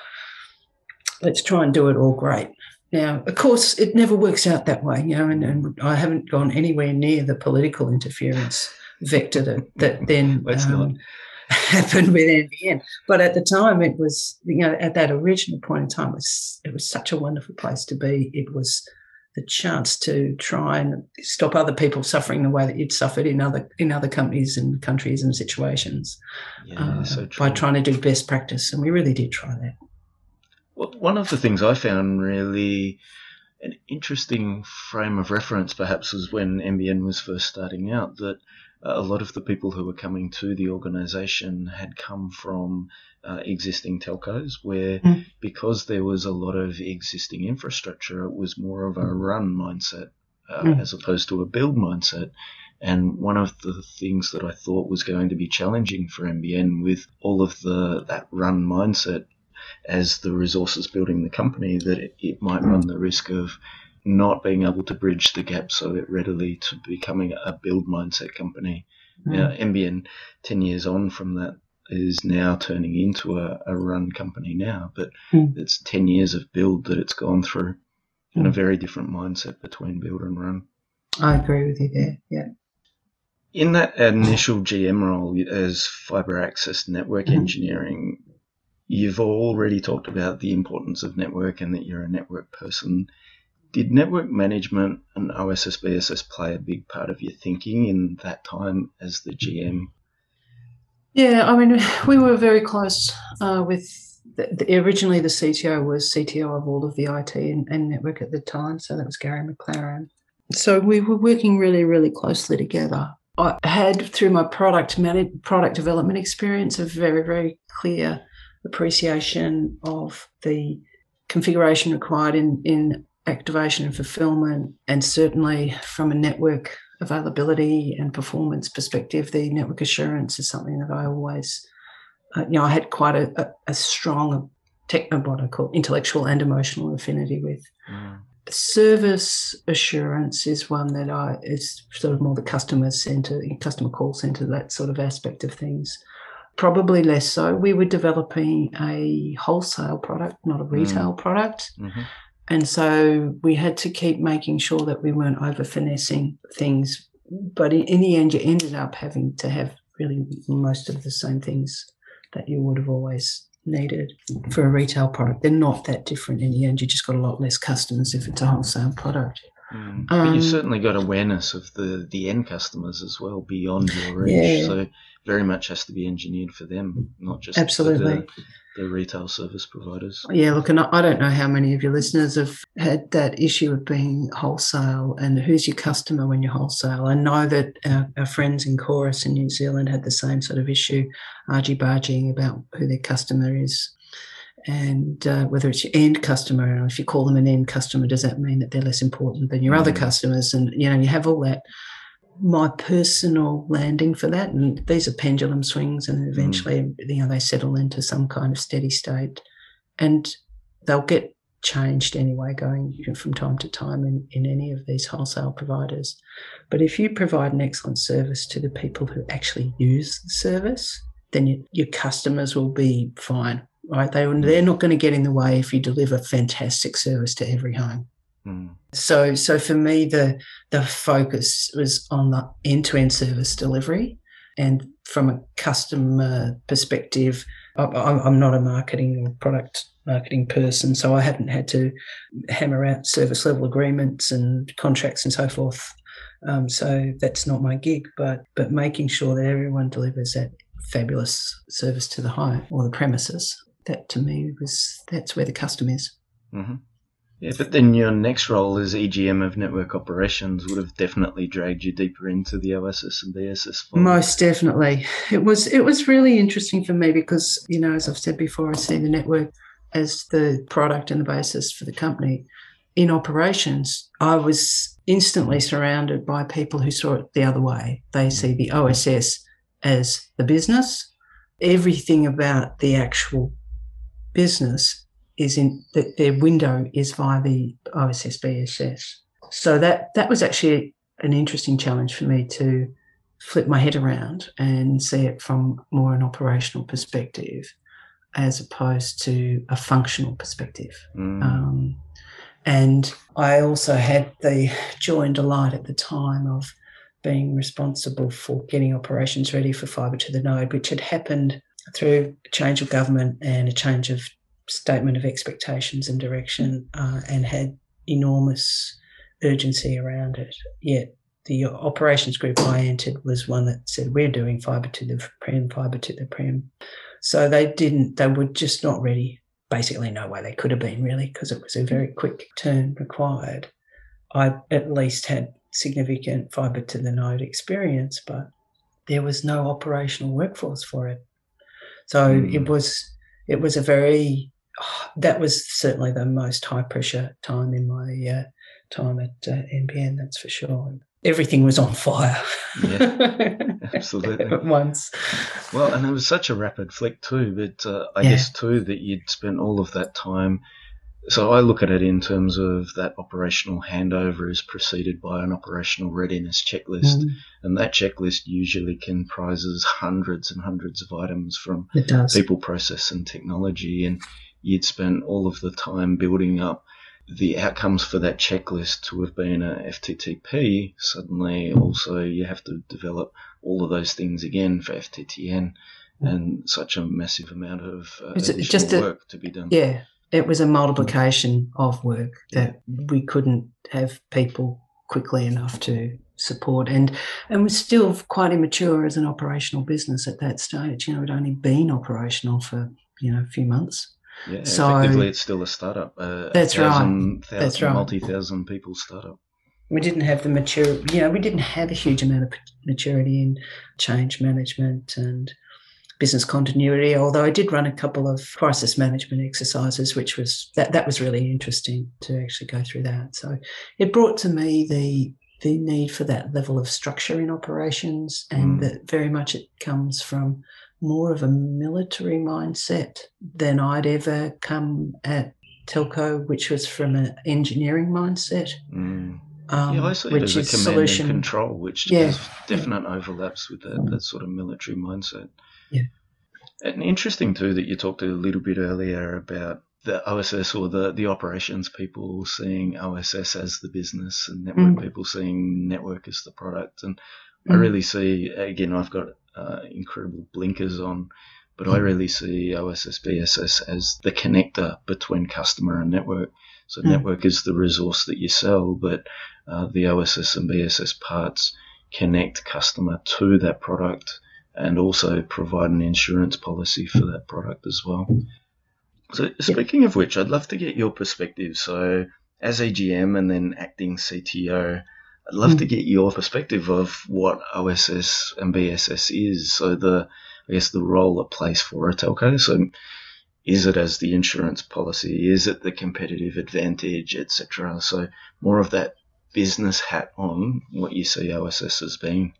Let's try and do it all great. Now, of course, it never works out that way, you know, and, and I haven't gone anywhere near the political interference vector that, that then um, happened with N B N. But at the time, it was, you know, at that original point in time, it was, it was such a wonderful place to be. It was the chance to try and stop other people suffering the way that you'd suffered in other in other companies and countries and situations yeah, uh, so true. by trying to do best practice. And we really did try that. Well, one of the things I found really an interesting frame of reference perhaps was when N B N was first starting out, that a lot of the people who were coming to the organisation had come from uh, existing telcos where mm. because there was a lot of existing infrastructure, it was more of a run mindset uh, mm. as opposed to a build mindset. And one of the things that I thought was going to be challenging for N B N with all of the that run mindset as the resources building the company, that it, it might run the risk of not being able to bridge the gap so it readily to becoming a build mindset company. Mm. Now, N B N, ten years on from that, is now turning into a, a run company now, but mm. it's ten years of build that it's gone through, mm. and a very different mindset between build and run. I agree with you there, yeah. In that initial G M role as fibre access network mm. engineering, you've already talked about the importance of network and that you're a network person. Did network management and O S S B S S play a big part of your thinking in that time as the G M? Yeah, I mean, we were very close uh, with, the, the, originally the C T O was C T O of all of the I T and, and network at the time, so that was Gary McLaren. So we were working really, really closely together. I had, through my product manage, product development experience, a very, very clear appreciation of the configuration required in, in activation and fulfillment, and certainly from a network availability and performance perspective, the network assurance is something that I always, uh, you know, I had quite a, a, a strong techno, what I call intellectual and emotional affinity with. Mm. Service assurance is one that I is sort of more the customer center, customer call center, that sort of aspect of things. Probably less so. We were developing a wholesale product, not a retail mm. product. Mm-hmm. And so we had to keep making sure that we weren't over finessing things. But in, in the end, you ended up having to have really most of the same things that you would have always needed for a retail product. They're not that different in the end. You just got a lot less customers if it's a wholesale product. Mm. But um, you've certainly got awareness of the, the end customers as well beyond your reach. Yeah. So very much has to be engineered for them, not just Absolutely. for the, the retail service providers. Yeah, look, and I don't know how many of your listeners have had that issue of being wholesale and who's your customer when you're wholesale. I know that our, our friends in Chorus in New Zealand had the same sort of issue, argy-bargying about who their customer is. And uh, whether it's your end customer, or if you call them an end customer, does that mean that they're less important than your mm. other customers? And, you know, you have all that. My personal landing for that, and these are pendulum swings, and eventually, mm. you know, they settle into some kind of steady state, and they'll get changed anyway, going from time to time in, in any of these wholesale providers. But if you provide an excellent service to the people who actually use the service, then you, your customers will be fine. Right, they, they're not going to get in the way if you deliver fantastic service to every home. Mm. So so for me, the the focus was on the end-to-end service delivery. And from a customer perspective, I, I'm not a marketing or product marketing person, so I hadn't had to hammer out service level agreements and contracts and so forth. Um, so that's not my gig, but but making sure that everyone delivers that fabulous service to the home or the premises. that to me was, that's where the custom is. Mm-hmm. Yeah, but then your next role as E G M of network operations would have definitely dragged you deeper into the O S S and B S S fold. Most definitely. It was it was really interesting for me because, you know, as I've said before, I see the network as the product and the basis for the company. In operations, I was instantly surrounded by people who saw it the other way. They see the O S S as the business. Everything about the actual business is in that their window is via the O S S B S S. So that that was actually an interesting challenge for me to flip my head around and see it from more an operational perspective as opposed to a functional perspective. Mm. Um, and I also had the joy and delight at the time of being responsible for getting operations ready for fibre to the node, which had happened through a change of government and a change of statement of expectations and direction, uh, and had enormous urgency around it. Yet the operations group I entered was one that said, we're doing fibre to the prem, fibre to the prem. So they didn't, they were just not ready. Basically no way they could have been, really, because it was a very quick turn required. I at least had significant fibre to the node experience, but there was no operational workforce for it. So mm. it was it was a very, oh, that was certainly the most high pressure time in my uh, time at uh, N B N, that's for sure. Everything was on fire. Yeah, absolutely. At once. Well, and it was such a rapid flick too, but uh, I yeah. guess too that you'd spent all of that time. So I look at it in terms of that operational handover is preceded by an operational readiness checklist, mm. and that checklist usually comprises hundreds and hundreds of items from people, process and technology, and you'd spent all of the time building up the outcomes for that checklist to have been a F T T P. Suddenly also you have to develop all of those things again for F T T N, and such a massive amount of uh, additional just a, work to be done. Yeah. It was a multiplication of work that yeah. we couldn't have people quickly enough to support, and and was still quite immature as an operational business at that stage. You know, it had only been operational for, you know, a few months. Yeah, so, effectively it's still a startup. Uh, that's a thousand, right. Thousand, that's right. Multi-thousand people startup. We didn't have the mature, you know, we didn't have a huge amount of maturity in change management and business continuity, although I did run a couple of crisis management exercises, which was, that, that was really interesting to actually go through that. So it brought to me the the need for that level of structure in operations, and mm. that very much it comes from more of a military mindset than I'd ever come at Telco, which was from an engineering mindset. Mm. Um, yeah, I see it as a command solution. and control, which yeah. has definite yeah. overlaps with that, that sort of military mindset. Yeah. And interesting too that you talked a little bit earlier about the O S S or the, the operations people seeing O S S as the business and network mm. people seeing network as the product. And mm. I really see, again, I've got uh, incredible blinkers on, but mm. I really see O S S B S S as the connector between customer and network. So mm. network is the resource that you sell, but uh, the O S S and B S S parts connect customer to that product and also provide an insurance policy for that product as well. So speaking of which, I'd love to get your perspective. So as A G M and then acting C T O, I'd love mm. to get your perspective of what O S S and B S S is. So the, I guess the role it plays for a telco. So is it as the insurance policy? Is it the competitive advantage, et cetera? So more of that business hat on what you see O S S as being.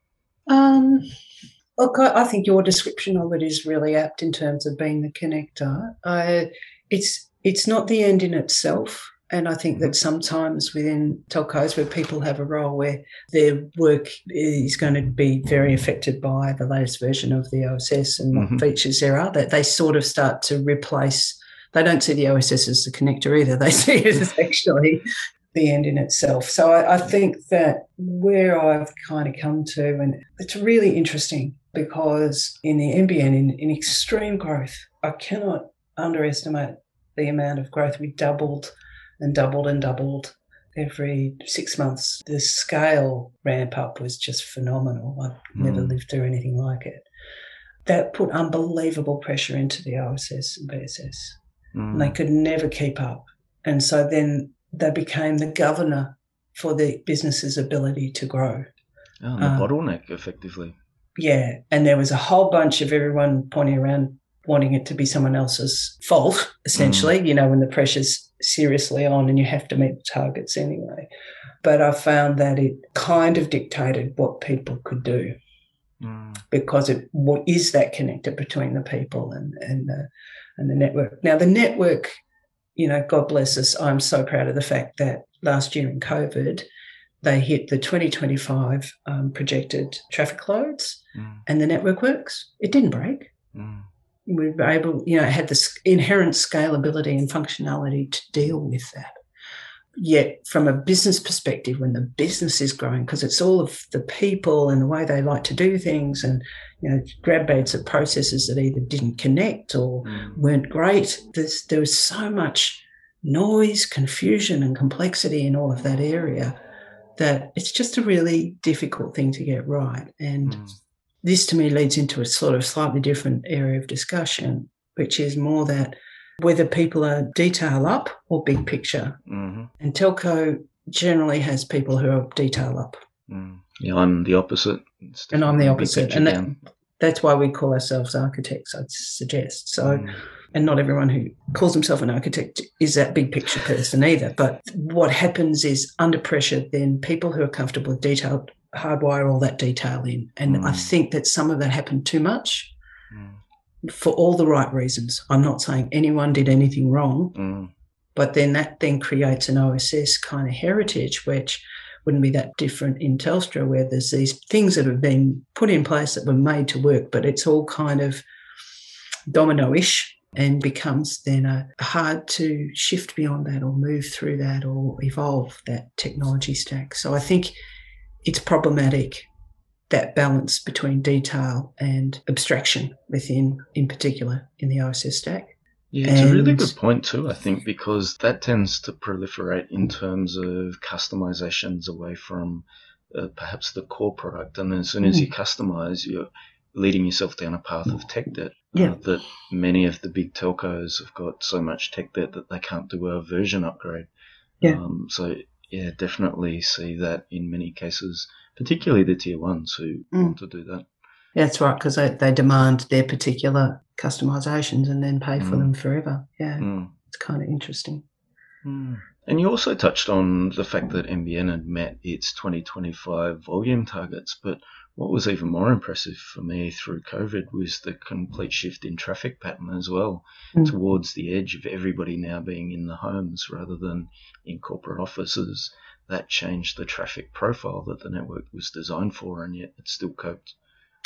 Um. Look, I think your description of it is really apt in terms of being the connector. Uh, it's it's not the end in itself, and I think that sometimes within telcos where people have a role where their work is going to be very affected by the latest version of the O S S and what mm-hmm. features there are, that they sort of start to replace. They don't see the O S S as the connector either. They see it as actually the end in itself. So I, I think that where I've kind of come to, and it's really interesting because in the N B N, in, in extreme growth, I cannot underestimate the amount of growth. We doubled and doubled and doubled every six months. The scale ramp up was just phenomenal. I've mm. never lived through anything like it. that put unbelievable pressure into the O S S and B S S. Mm. And they could never keep up. And so then they became the governor for the business's ability to grow. Oh, and the um, bottleneck, effectively. Yeah, and there was a whole bunch of everyone pointing around wanting it to be someone else's fault, essentially, mm. you know, when the pressure's seriously on and you have to meet the targets anyway. But I found that it kind of dictated what people could do mm. because it what is that connector between the people and, and, the, and the network. Now, the network, you know, God bless us, I'm so proud of the fact that last year in COVID, they hit the twenty twenty-five um, projected traffic loads mm. and the network works. It didn't break. Mm. We were able, you know, it had this inherent scalability and functionality to deal with that. Yet from a business perspective, when the business is growing, because it's all of the people and the way they like to do things and, you know, grab bags of processes that either didn't connect or mm. weren't great, there's, there was so much noise, confusion and complexity in all of that area that it's just a really difficult thing to get right. And mm. this to me leads into a sort of slightly different area of discussion, which is more that whether people are detail up or big picture. Mm-hmm. And telco generally has people who are detail up. Mm. Yeah, I'm the opposite. And I'm the opposite. And that, that's why we call ourselves architects, I'd suggest. So, mm. and not everyone who calls himself an architect is that big picture person either. But what happens is under pressure, then people who are comfortable with detail hardwire all that detail in. And mm. I think that some of that happened too much mm. for all the right reasons. I'm not saying anyone did anything wrong, mm. but then that then creates an O S S kind of heritage, which wouldn't be that different in Telstra, where there's these things that have been put in place that were made to work, but it's all kind of domino-ish and becomes then a, hard to shift beyond that or move through that or evolve that technology stack. So I think it's problematic, that balance between detail and abstraction within, in particular, in the O S S stack. Yeah, it's and, a really good point too, I think, because that tends to proliferate in terms of customizations away from uh, perhaps the core product. And as soon as mm. you customize, you're leading yourself down a path of tech debt. Yeah. Uh, that many of the big telcos have got so much tech debt that they can't do a version upgrade. Yeah. Um, so, yeah, definitely see that in many cases, particularly the tier ones who mm. want to do that. That's right, because they, they demand their particular customizations and then pay for mm. them forever. Yeah, mm. It's kind of interesting. Mm. And you also touched on the fact that N B N had met its twenty twenty-five volume targets, but what was even more impressive for me through COVID was the complete shift in traffic pattern as well, mm. towards the edge of everybody now being in the homes rather than in corporate offices. That changed the traffic profile that the network was designed for, and yet it still coped.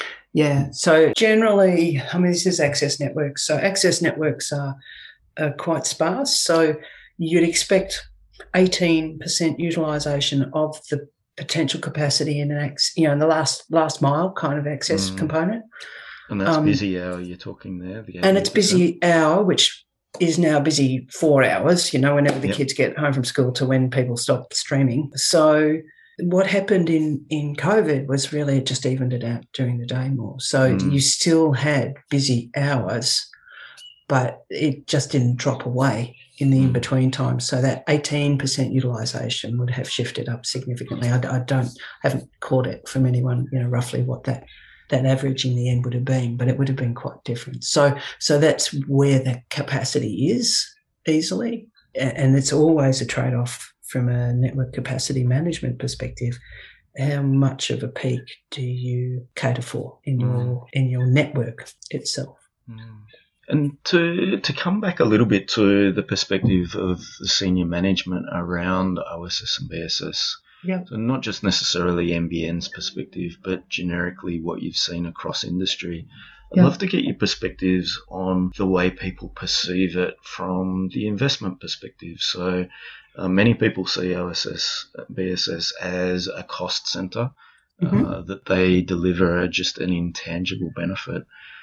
Yeah, so generally, I mean, this is access networks. So access networks are, are quite sparse. So you'd expect eighteen percent utilisation of the potential capacity in an, you know, in the last last mile kind of access mm. component. And that's um, busy hour you're talking there. The and it's busy hour, which is now busy four hours, you know, whenever the yep. kids get home from school to when people stop streaming. So what happened in, in COVID was really it just evened it out during the day more. So mm. you still had busy hours, but it just didn't drop away in the mm. in-between times. So that eighteen percent utilisation would have shifted up significantly. I, I don't haven't caught it from anyone, you know, roughly what that that average in the end would have been, but it would have been quite different. So so that's where the capacity is easily, and it's always a trade-off from a network capacity management perspective. How much of a peak do you cater for in your mm. in your network itself? Mm. And to to come back a little bit to the perspective of the senior management around O S S and B S S, yeah. So not just necessarily N B N's perspective, but generically what you've seen across industry. I'd yeah. love to get your perspectives on the way people perceive it from the investment perspective. So uh, many people see O S S, B S S as a cost center, mm-hmm. uh, that they deliver just an intangible benefit.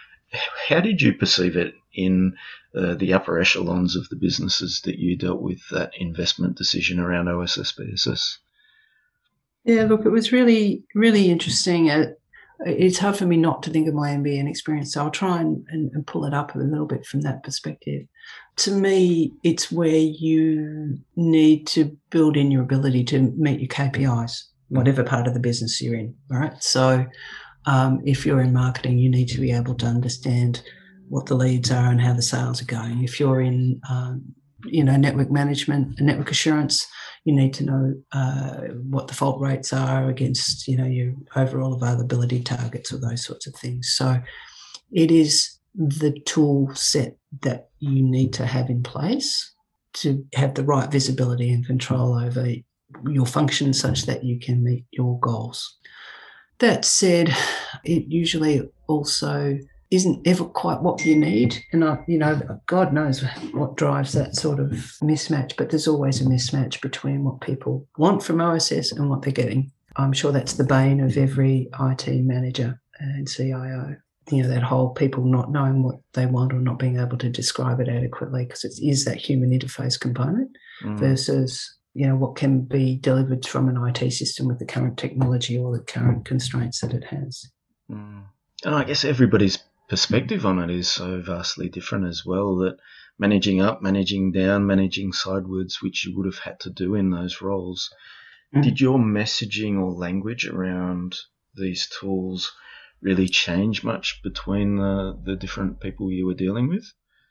How did you perceive it in uh, the upper echelons of the businesses that you dealt with, that investment decision around O S S, B S S? Yeah, look, it was really, really interesting. Uh, it's hard for me not to think of my M B N experience, so I'll try and, and, and pull it up a little bit from that perspective. To me, it's where you need to build in your ability to meet your K P Is, whatever part of the business you're in, right? So um, if you're in marketing, you need to be able to understand what the leads are and how the sales are going. If you're in um, you know, network management and network assurance, you need to know uh, what the fault rates are against, you know, your overall availability targets or those sorts of things. So it is the tool set that you need to have in place to have the right visibility and control over your functions such that you can meet your goals. That said, it usually also isn't ever quite what you need. And, I, you know, God knows what drives that sort of mismatch, but there's always a mismatch between what people want from O S S and what they're getting. I'm sure that's the bane of every I T manager and C I O. You know, that whole people not knowing what they want or not being able to describe it adequately, because it is that human interface component mm. versus, you know, what can be delivered from an I T system with the current technology or the current constraints that it has. Mm. And I guess everybody's perspective on it is so vastly different as well, that managing up, managing down, managing sidewards, which you would have had to do in those roles. Mm. Did your messaging or language around these tools really change much between the, the different people you were dealing with?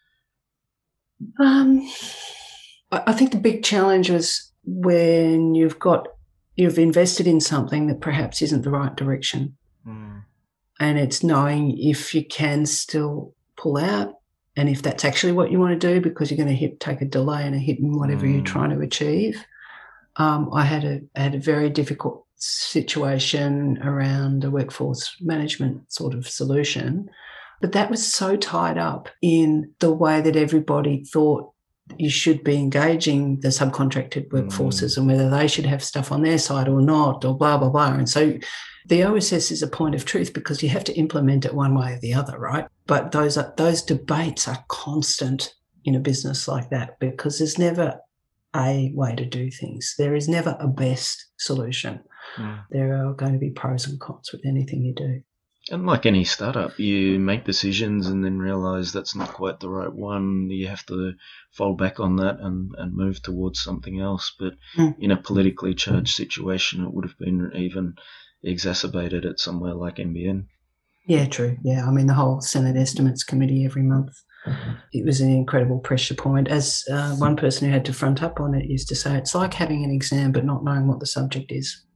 Um, I think the big challenge was when you've got, you've invested in something that perhaps isn't the right direction. Mm. And it's knowing if you can still pull out and if that's actually what you want to do, because you're going to hit, take a delay and a hit in whatever mm. you're trying to achieve. Um, I had a I had a very difficult situation around a workforce management sort of solution, but that was so tied up in the way that everybody thought you should be engaging the subcontracted workforces mm. and whether they should have stuff on their side or not, or blah, blah, blah. And so the O S S is a point of truth because you have to implement it one way or the other, right? But those are, those debates are constant in a business like that because there's never a way to do things. There is never a best solution. Mm. There are going to be pros and cons with anything you do. And like any startup, you make decisions and then realise that's not quite the right one. You have to fall back on that and, and move towards something else. But mm. in a politically charged situation, it would have been even exacerbated at somewhere like N B N. Yeah, true. Yeah, I mean, the whole Senate Estimates Committee every month, it was an incredible pressure point. As uh, one person who had to front up on it used to say, it's like having an exam but not knowing what the subject is.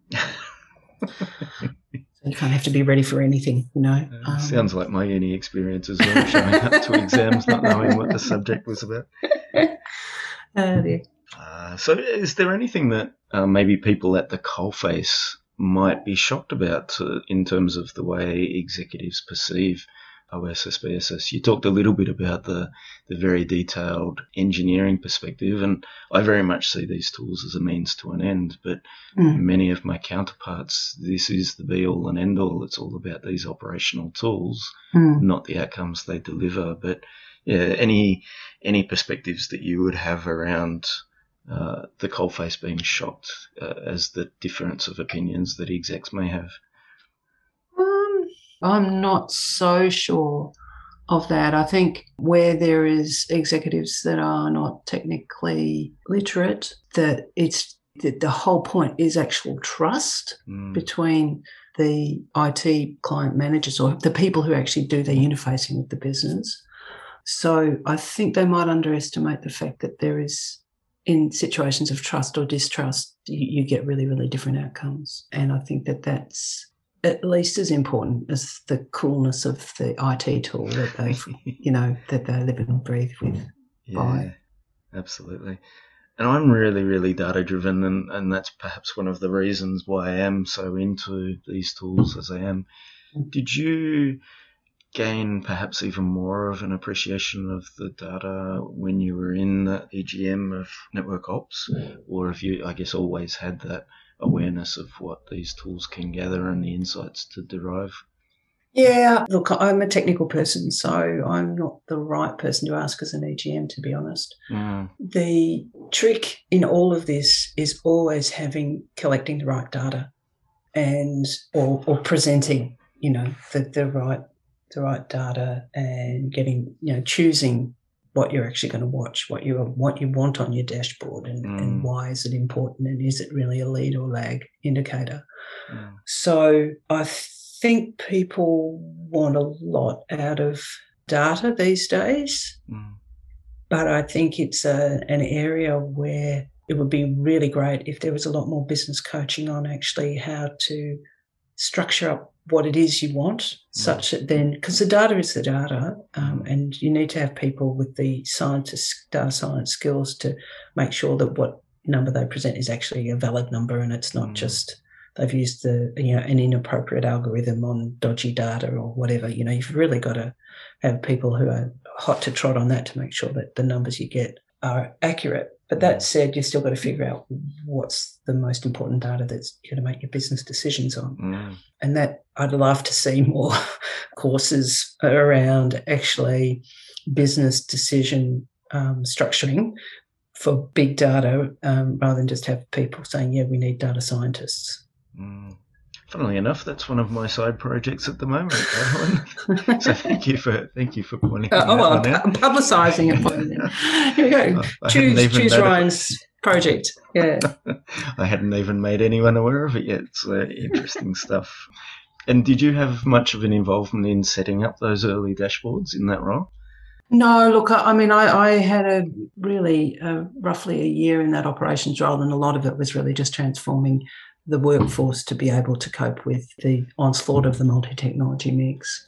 You can't have to be ready for anything, you know. Uh, um, sounds like my uni experience as well, showing up to exams not knowing what the subject was about. Uh, yeah. uh, so is there anything that uh, maybe people at the coalface might be shocked about to, in terms of the way executives perceive O S S B S S? You talked a little bit about the, the very detailed engineering perspective, and I very much see these tools as a means to an end, but mm. many of my counterparts, this is the be-all and end-all. It's all about these operational tools, mm. not the outcomes they deliver. But yeah, any any perspectives that you would have around uh, the coalface being shocked uh, as the difference of opinions that execs may have? I'm not so sure of that. I think where there is executives that are not technically literate, that it's that the whole point is actual trust mm. between the I T client managers or the people who actually do the interfacing with the business. So I think they might underestimate the fact that there is, in situations of trust or distrust, you, you get really, really different outcomes. And I think that that's at least as important as the coolness of the I T tool that they, you know, that they live and breathe with. Yeah, by. Absolutely. And I'm really, really data driven, and, and that's perhaps one of the reasons why I am so into these tools as I am. Did you gain perhaps even more of an appreciation of the data when you were in the E G M of Network Ops, or have you, I guess, always had that awareness of what these tools can gather and the insights to derive? Yeah, look, I'm a technical person, so I'm not the right person to ask as an E G M, to be honest. Mm. The trick in all of this is always having, collecting the right data and or, or presenting you know, the, the right the right data and getting, you know, choosing what you're actually going to watch, what you what you want on your dashboard, and, mm. and why is it important, and is it really a lead or lag indicator? Mm. So I think people want a lot out of data these days, mm. but I think it's a, an area where it would be really great if there was a lot more business coaching on actually how to structure up what it is you want, mm. such that then, because the data is the data, um, and you need to have people with the scientist, data science skills to make sure that what number they present is actually a valid number, and it's not mm. just they've used the, you know, an inappropriate algorithm on dodgy data or whatever. You know, you've really got to have people who are hot to trot on that to make sure that the numbers you get are accurate. But that said, you've still got to figure out what's the most important data that's going to make your business decisions on. Mm. And that I'd love to see more courses around actually business decision um, structuring for big data, um, rather than just have people saying, yeah, we need data scientists. Mm. Funnily enough, that's one of my side projects at the moment, Caroline. So thank you for thank you for pointing uh, that oh, well, one out. I'm publicising it for you. Here we go. I, I choose choose Ryan's project. Yeah. I hadn't even made anyone aware of it yet. It's uh, interesting stuff. And did you have much of an involvement in setting up those early dashboards in that role? No, look, I mean, I, I had a really uh, roughly a year in that operations role, and a lot of it was really just transforming the workforce to be able to cope with the onslaught of the multi-technology mix.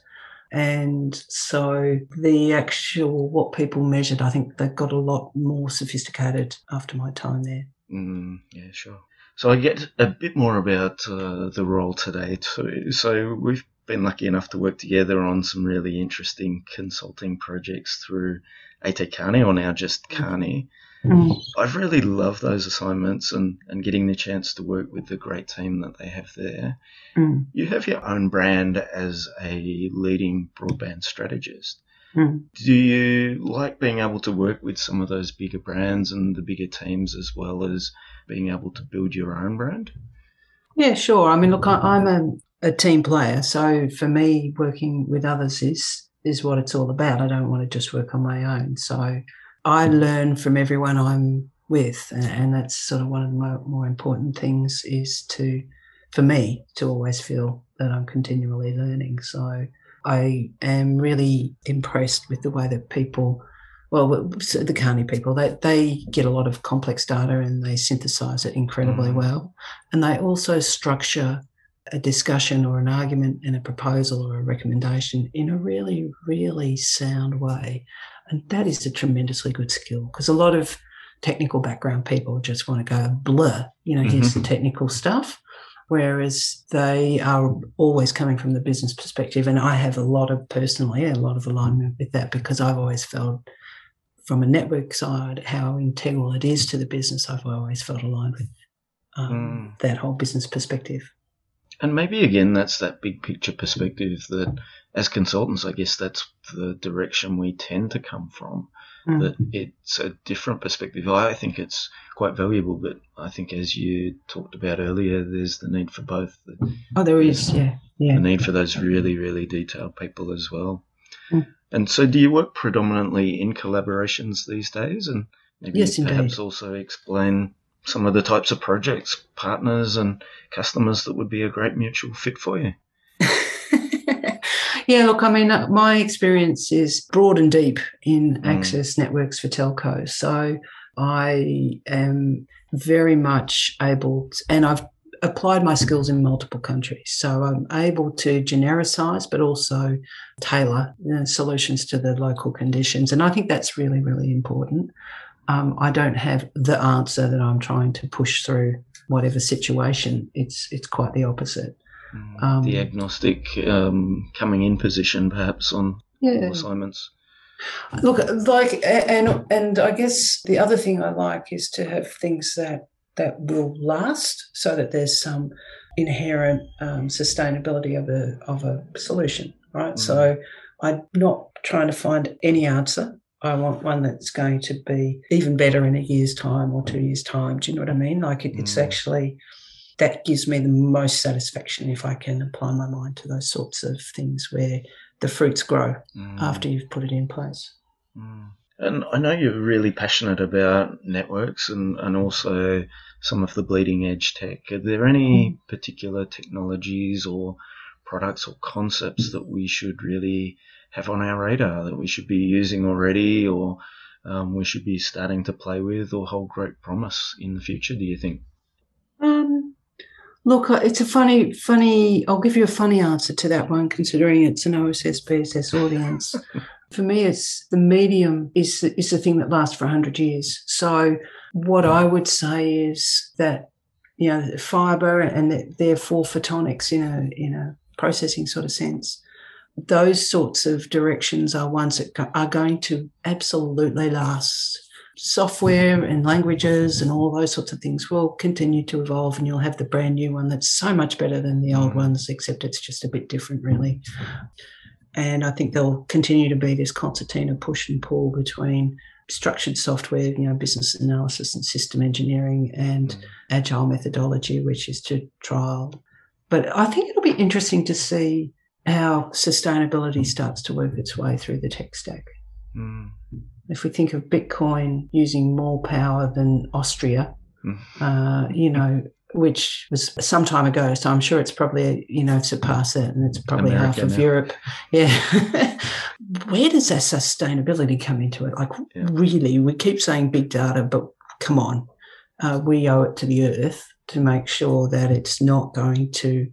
And so the actual, what people measured, I think they got a lot more sophisticated after my time there. Mm, yeah, sure. So I get a bit more about uh, the role today too. So we've been lucky enough to work together on some really interesting consulting projects through A T Kearney, or now just Kearney. Mm. I've really loved those assignments and, and getting the chance to work with the great team that they have there. Mm. You have your own brand as a leading broadband strategist. Mm. Do you like being able to work with some of those bigger brands and the bigger teams, as well as being able to build your own brand? Yeah, sure. I mean, look, I, I'm a, a team player. So for me, working with others is, is what it's all about. I don't want to just work on my own. So I learn from everyone I'm with, and that's sort of one of the more, more important things is to, for me, to always feel that I'm continually learning. So I am really impressed with the way that people, well, the Kearney people, they, they get a lot of complex data and they synthesize it incredibly mm. well. And they also structure a discussion or an argument and a proposal or a recommendation in a really, really sound way. And that is a tremendously good skill, because a lot of technical background people just want to go blur, you know, mm-hmm. here's the technical stuff, whereas they are always coming from the business perspective. And I have a lot of, personally, a lot of alignment with that, because I've always felt from a network side how integral it is to the business. I've always felt aligned with um, mm. that whole business perspective. And maybe, again, that's that big picture perspective that as consultants, I guess that's the direction we tend to come from, mm. that it's a different perspective. I think it's quite valuable, but I think, as you talked about earlier, there's the need for both. Oh, there is, yeah. yeah. The need for those really, really detailed people as well. Mm. And so do you work predominantly in collaborations these days? And maybe yes, perhaps indeed. also explain some of the types of projects, partners and customers that would be a great mutual fit for you. Yeah, look, I mean, my experience is broad and deep in mm. access networks for telcos. So I am very much able to, and I've applied my skills in multiple countries. So I'm able to genericise but also tailor, you know, solutions to the local conditions. And I think that's really, really important. Um, I don't have the answer that I'm trying to push through whatever situation. It's it's quite the opposite. Um, the agnostic um, coming in position, perhaps, on yeah. assignments. Look, like, and and I guess the other thing I like is to have things that that will last, so that there's some inherent um, sustainability of a of a solution, right? Mm. So I'm not trying to find any answer. I want one that's going to be even better in a year's time or two years' time. Do you know what I mean? Like it, it's mm. actually that gives me the most satisfaction if I can apply my mind to those sorts of things where the fruits grow mm. after you've put it in place. Mm. And I know you're really passionate about networks and, and also some of the bleeding edge tech. Are there any mm. particular technologies or products or concepts that we should really have on our radar, that we should be using already, or um, we should be starting to play with or hold great promise in the future, do you think? Um, look, it's a funny, funny, I'll give you a funny answer to that one, considering it's an O S S B S S audience. For me, it's the medium is, is the thing that lasts for one hundred years. So what I would say is that, you know, fibre and therefore photonics in a, in a processing sort of sense, those sorts of directions are ones that are going to absolutely last. Software and languages and all those sorts of things will continue to evolve, and you'll have the brand new one that's so much better than the old ones, except it's just a bit different, really. And I think there'll continue to be this concertina push and pull between structured software, you know, business analysis and system engineering, and mm. agile methodology, which is to trial. But I think it'll be interesting to see how sustainability starts to work its way through the tech stack. Mm. If we think of Bitcoin using more power than Austria, mm. uh, you know, which was some time ago, so I'm sure it's probably, you know, surpassed that, and it's probably America half of now. Europe. Yeah. Where does that sustainability come into it? Like, yeah. really, we keep saying big data, but come on, uh, we owe it to the earth to make sure that it's not going to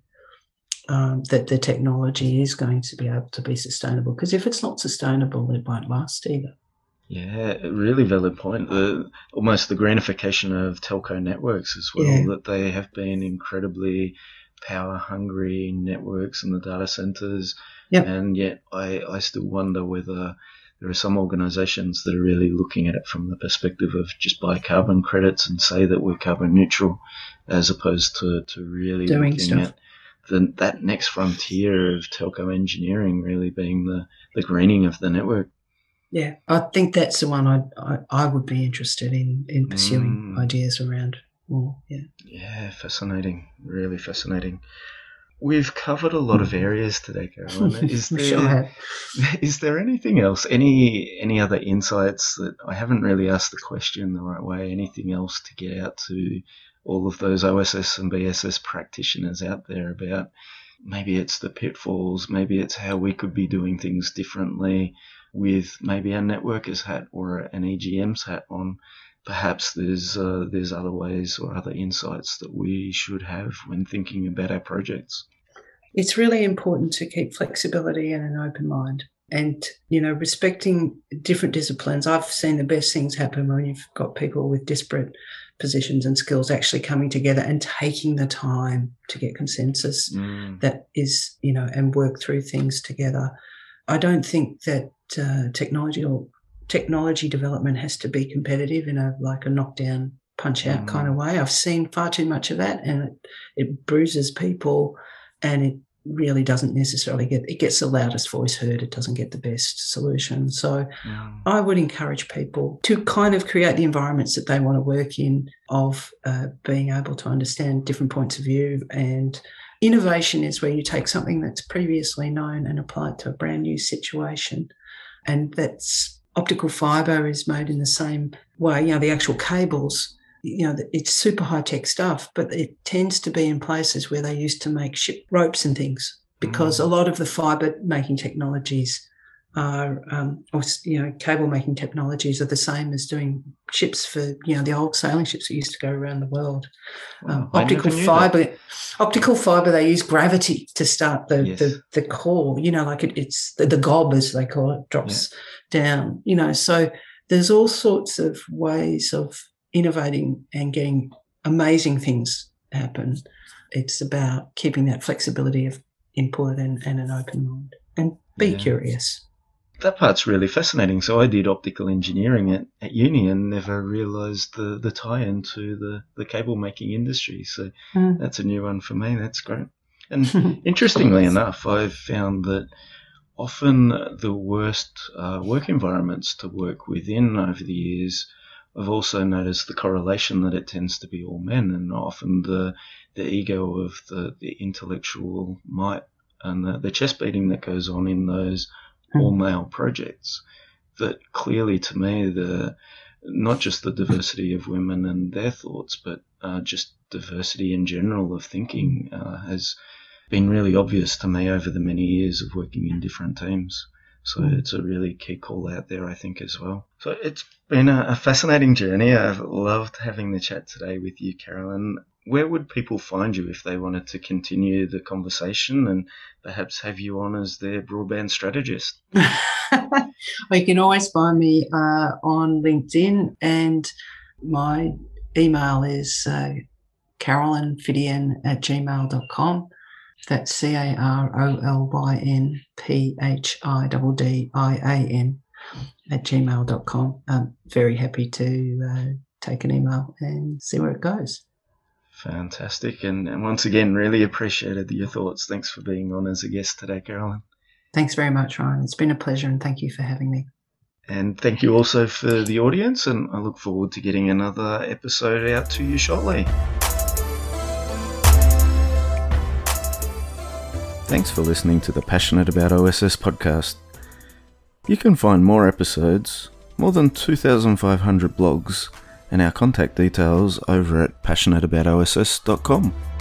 Um, that the technology is going to be able to be sustainable, because if it's not sustainable, it won't last either. Yeah, a really valid point. The, almost the greenification of telco networks as well, yeah. that they have been incredibly power-hungry networks in the data centres. Yep. And yet I, I still wonder whether there are some organisations that are really looking at it from the perspective of just buy carbon credits and say that we're carbon neutral, as opposed to, to really Doing looking stuff. at the, that next frontier of telco engineering really being the, the greening of the network. Yeah, I think that's the one I I, I would be interested in, in pursuing mm. ideas around more, yeah. Yeah, fascinating, really fascinating. We've covered a lot of areas today, Caroline. Is there, sure have. Is there anything else, any any other insights that I haven't really asked the question the right way, anything else to get out to all of those O S S and B S S practitioners out there about maybe it's the pitfalls, maybe it's how we could be doing things differently with maybe a networker's hat or an E G M's hat on? Perhaps there's uh, there's other ways or other insights that we should have when thinking about our projects. It's really important to keep flexibility and an open mind, and, you know, respecting different disciplines. I've seen the best things happen when you've got people with disparate positions and skills actually coming together and taking the time to get consensus mm. that is, you know, and work through things together. I don't think that uh, technology or technology development has to be competitive in a like a knockdown, punch out mm. kind of way. I've seen far too much of that, and it, it bruises people, and it really doesn't necessarily get, it gets the loudest voice heard. It doesn't get the best solution. So mm. I would encourage people to kind of create the environments that they want to work in, of uh, being able to understand different points of view. And innovation is where you take something that's previously known and apply it to a brand new situation. And that's optical fibre is made in the same way. You know, the actual cables, you know, it's super high-tech stuff, but it tends to be in places where they used to make ship ropes and things, because mm. a lot of the fibre-making technologies are, um, or, you know, cable-making technologies are the same as doing ships for, you know, the old sailing ships that used to go around the world. Um, oh, optical fibre, optical fibre, they use gravity to start the, yes. the, the core, you know, like it, it's the, the gob, as they call it, drops yeah. down, you know. So there's all sorts of ways of innovating and getting amazing things happen. It's about keeping that flexibility of input and, and an open mind, and be yeah. curious. That part's really fascinating. So I did optical engineering at, at uni and never realised the, the tie-in to the, the cable making industry. So mm. that's a new one for me. That's great. And interestingly enough, I've found that often the worst uh, work environments to work within over the years, I've also noticed the correlation that it tends to be all men, and often the the ego of the, the intellectual might and the, the chest beating that goes on in those all-male projects. That clearly, to me, the not just the diversity of women and their thoughts, but uh, just diversity in general of thinking uh, has been really obvious to me over the many years of working in different teams. So mm. it's a really key call out there, I think, as well. So it's been a, a fascinating journey. I've loved having the chat today with you, Carolyn. Where would people find you if they wanted to continue the conversation and perhaps have you on as their broadband strategist? Well, you can always find me uh, on LinkedIn, and my email is uh, carolynphidian at gmail dot com. That's C A R O L Y N P H I D D D I A N at gmail dot com. I'm very happy to uh, take an email and see where it goes. Fantastic. And, and once again, really appreciated your thoughts. Thanks for being on as a guest today, Carolyn. Thanks very much, Ryan. It's been a pleasure, and thank you for having me. And thank you also for the audience, and I look forward to getting another episode out to you shortly. Thanks for listening to the Passionate About O S S podcast. You can find more episodes, more than two thousand five hundred blogs, and our contact details over at passionate about O S S dot com.